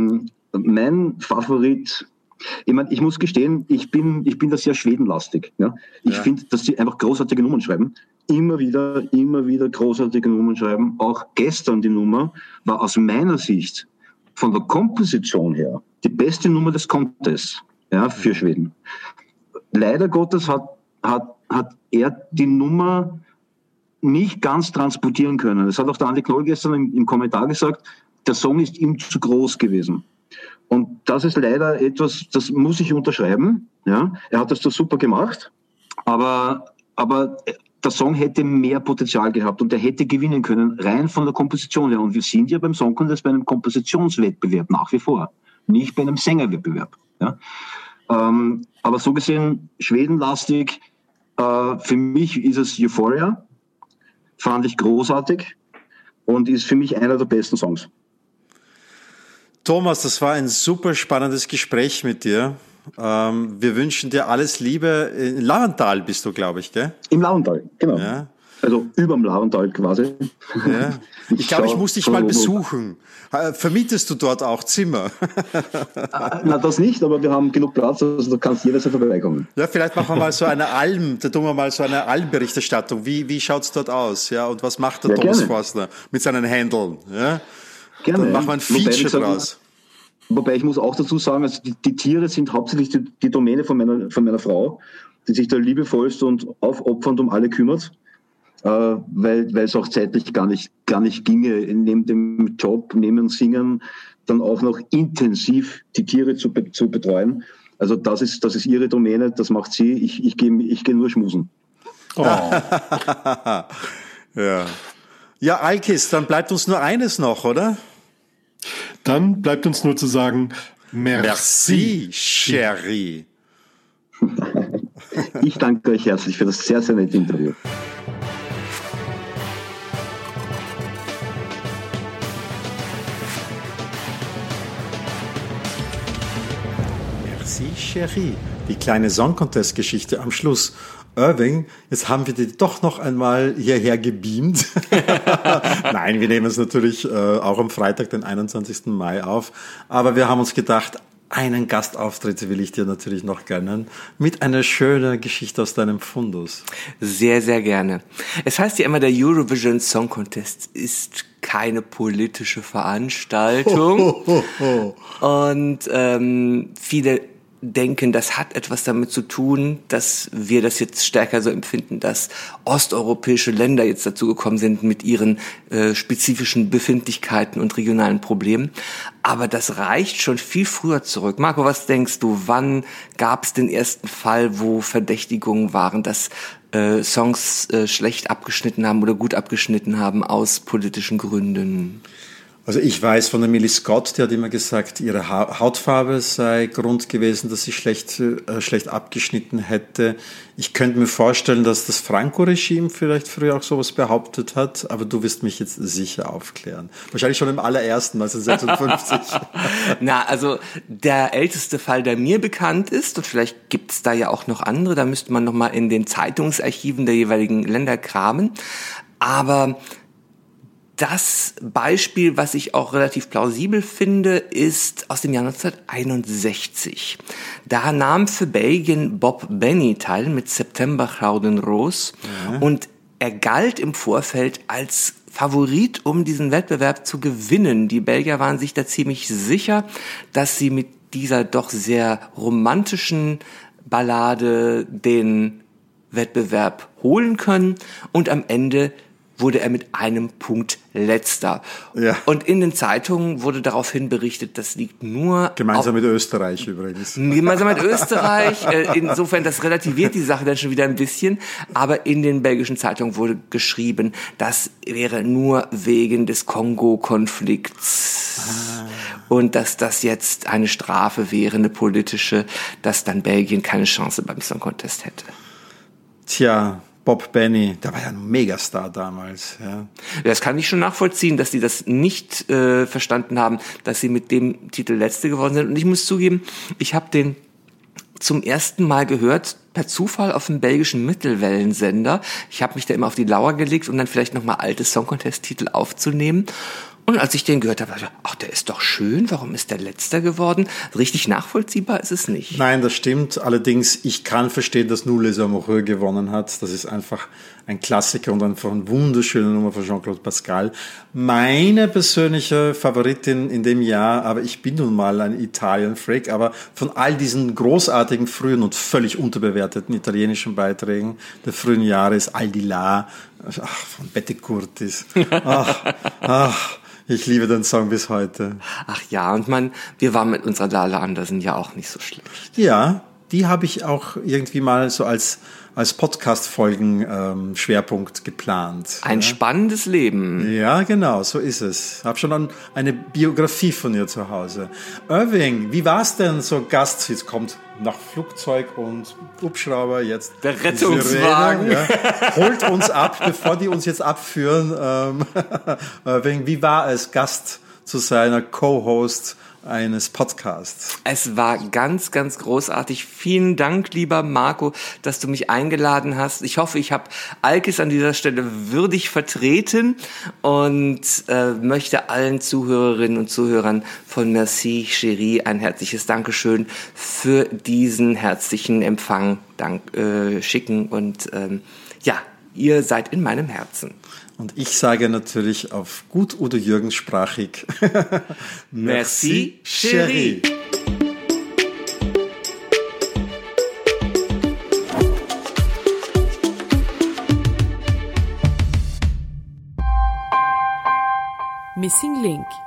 Mein Favorit, ich meine, ich muss gestehen, ich bin da sehr schwedenlastig. Ja? Ich finde, dass sie einfach großartige Nummern schreiben. Immer wieder großartige Nummern schreiben. Auch gestern die Nummer war aus meiner Sicht von der Komposition her die beste Nummer des Contests, ja, für Schweden. Leider Gottes hat er die Nummer nicht ganz transportieren können. Das hat auch der Andi Knoll gestern im Kommentar gesagt, der Song ist ihm zu groß gewesen. Und das ist leider etwas, das muss ich unterschreiben. Ja? Er hat das so super gemacht, aber der Song hätte mehr Potenzial gehabt und er hätte gewinnen können, rein von der Komposition her. Und wir sind ja beim Song Contest bei einem Kompositionswettbewerb nach wie vor, nicht bei einem Sängerwettbewerb. Ja? Aber so gesehen, schwedenlastig, für mich ist es Euphoria, fand ich großartig und ist für mich einer der besten Songs. Thomas, das war ein super spannendes Gespräch mit dir. Wir wünschen dir alles Liebe. In Laventhal bist du, glaube ich, gell? Im Laventhal, genau. Ja. Also überm Laventhal quasi. Ja. Ich glaube, ich muss dich mal besuchen. Vermietest du dort auch Zimmer? Na, das nicht, aber wir haben genug Platz, also du kannst jederzeit vorbeikommen. Ja, vielleicht machen wir mal so eine da tun wir mal so eine Almberichterstattung. Wie schaut's dort aus? Ja, und was macht der Thomas Forstner mit seinen Händeln? Ja? Gerne. Dann machen wir ein Feature draus. Wobei ich muss auch dazu sagen, also die Tiere sind hauptsächlich die Domäne von meiner Frau, die sich da liebevollst und aufopfernd um alle kümmert. Weil es auch zeitlich gar nicht ginge, neben dem Job, neben Singen, dann auch noch intensiv die Tiere zu betreuen. Also das ist ihre Domäne, das macht sie. Ich gehe nur schmusen. Oh. Ja, Alkis, dann bleibt uns nur eines noch, oder? Dann bleibt uns nur zu sagen, merci, Chérie. Ich danke euch herzlich für das sehr, sehr nette Interview. Merci, Chérie. Die kleine Song Contest Geschichte am Schluss. Irving, jetzt haben wir dich doch noch einmal hierher gebeamt. Nein, wir nehmen es natürlich auch am Freitag, den 21. Mai auf. Aber wir haben uns gedacht, einen Gastauftritt will ich dir natürlich noch gönnen mit einer schönen Geschichte aus deinem Fundus. Sehr, sehr gerne. Es heißt ja immer, der Eurovision Song Contest ist keine politische Veranstaltung. Und viele denken, das hat etwas damit zu tun, dass wir das jetzt stärker so empfinden, dass osteuropäische Länder jetzt dazu gekommen sind mit ihren spezifischen Befindlichkeiten und regionalen Problemen. Aber das reicht schon viel früher zurück. Marco, was denkst du, wann gab es den ersten Fall, wo Verdächtigungen waren, dass Songs schlecht abgeschnitten haben oder gut abgeschnitten haben aus politischen Gründen? Also ich weiß von Emily Scott, die hat immer gesagt, ihre Hautfarbe sei Grund gewesen, dass sie schlecht abgeschnitten hätte. Ich könnte mir vorstellen, dass das Franco-Regime vielleicht früher auch sowas behauptet hat, aber du wirst mich jetzt sicher aufklären. Wahrscheinlich schon im allerersten 1956. Na, also der älteste Fall, der mir bekannt ist, und vielleicht gibt's da ja auch noch andere, da müsste man nochmal in den Zeitungsarchiven der jeweiligen Länder kramen, aber das Beispiel, was ich auch relativ plausibel finde, ist aus dem Jahr 1961. Da nahm für Belgien Bob Benny teil mit September Gouden Roos und er galt im Vorfeld als Favorit, um diesen Wettbewerb zu gewinnen. Die Belgier waren sich da ziemlich sicher, dass sie mit dieser doch sehr romantischen Ballade den Wettbewerb holen können und am Ende wurde er mit einem Punkt Letzter. Ja. Und in den Zeitungen wurde daraufhin berichtet, das liegt nur... Gemeinsam mit Österreich übrigens. Gemeinsam mit Österreich. Insofern, das relativiert die Sache dann schon wieder ein bisschen. Aber in den belgischen Zeitungen wurde geschrieben, das wäre nur wegen des Kongo-Konflikts. Und dass das jetzt eine Strafe wäre, eine politische, dass dann Belgien keine Chance beim Song Contest hätte. Tja, Bob Benny, der war ja ein Megastar damals. Ja. Das kann ich schon nachvollziehen, dass die das nicht verstanden haben, dass sie mit dem Titel Letzte geworden sind. Und ich muss zugeben, ich habe den zum ersten Mal gehört, per Zufall auf dem belgischen Mittelwellensender. Ich habe mich da immer auf die Lauer gelegt, um dann vielleicht nochmal alte Song-Contest-Titel aufzunehmen. Und als ich den gehört habe, dachte ich, ach, der ist doch schön, warum ist der Letzter geworden? Richtig nachvollziehbar ist es nicht. Nein, das stimmt. Allerdings, ich kann verstehen, dass Nous les Amoureux gewonnen hat. Das ist einfach ein Klassiker und einfach eine wunderschöne Nummer von Jean-Claude Pascal. Meine persönliche Favoritin in dem Jahr, aber ich bin nun mal ein Italien-Freak, aber von all diesen großartigen frühen und völlig unterbewerteten italienischen Beiträgen der frühen Jahre ist Al di là, von Betty Curtis. Ich liebe den Song bis heute. Ach ja, und wir waren mit unserer Lala Andersen ja auch nicht so schlecht. Ja, die habe ich auch irgendwie mal so als Podcast-Folgen Schwerpunkt geplant. Ein spannendes Leben. Ja, genau, so ist es. Habe schon eine Biografie von ihr zu Hause. Irving, wie war's denn so Gast? Jetzt kommt nach Flugzeug und Hubschrauber jetzt der Rettungswagen. Ja. Holt uns ab, bevor die uns jetzt abführen. Irving, wie war es, Gast zu seiner Co-Host eines Podcasts? Es war ganz, ganz großartig. Vielen Dank, lieber Marco, dass du mich eingeladen hast. Ich hoffe, ich habe Alkes an dieser Stelle würdig vertreten und möchte allen Zuhörerinnen und Zuhörern von Merci Chérie ein herzliches Dankeschön für diesen herzlichen Empfang schicken und ihr seid in meinem Herzen. Und ich sage natürlich auf gut Udo Jürgens sprachig Merci, Chérie. Missing Link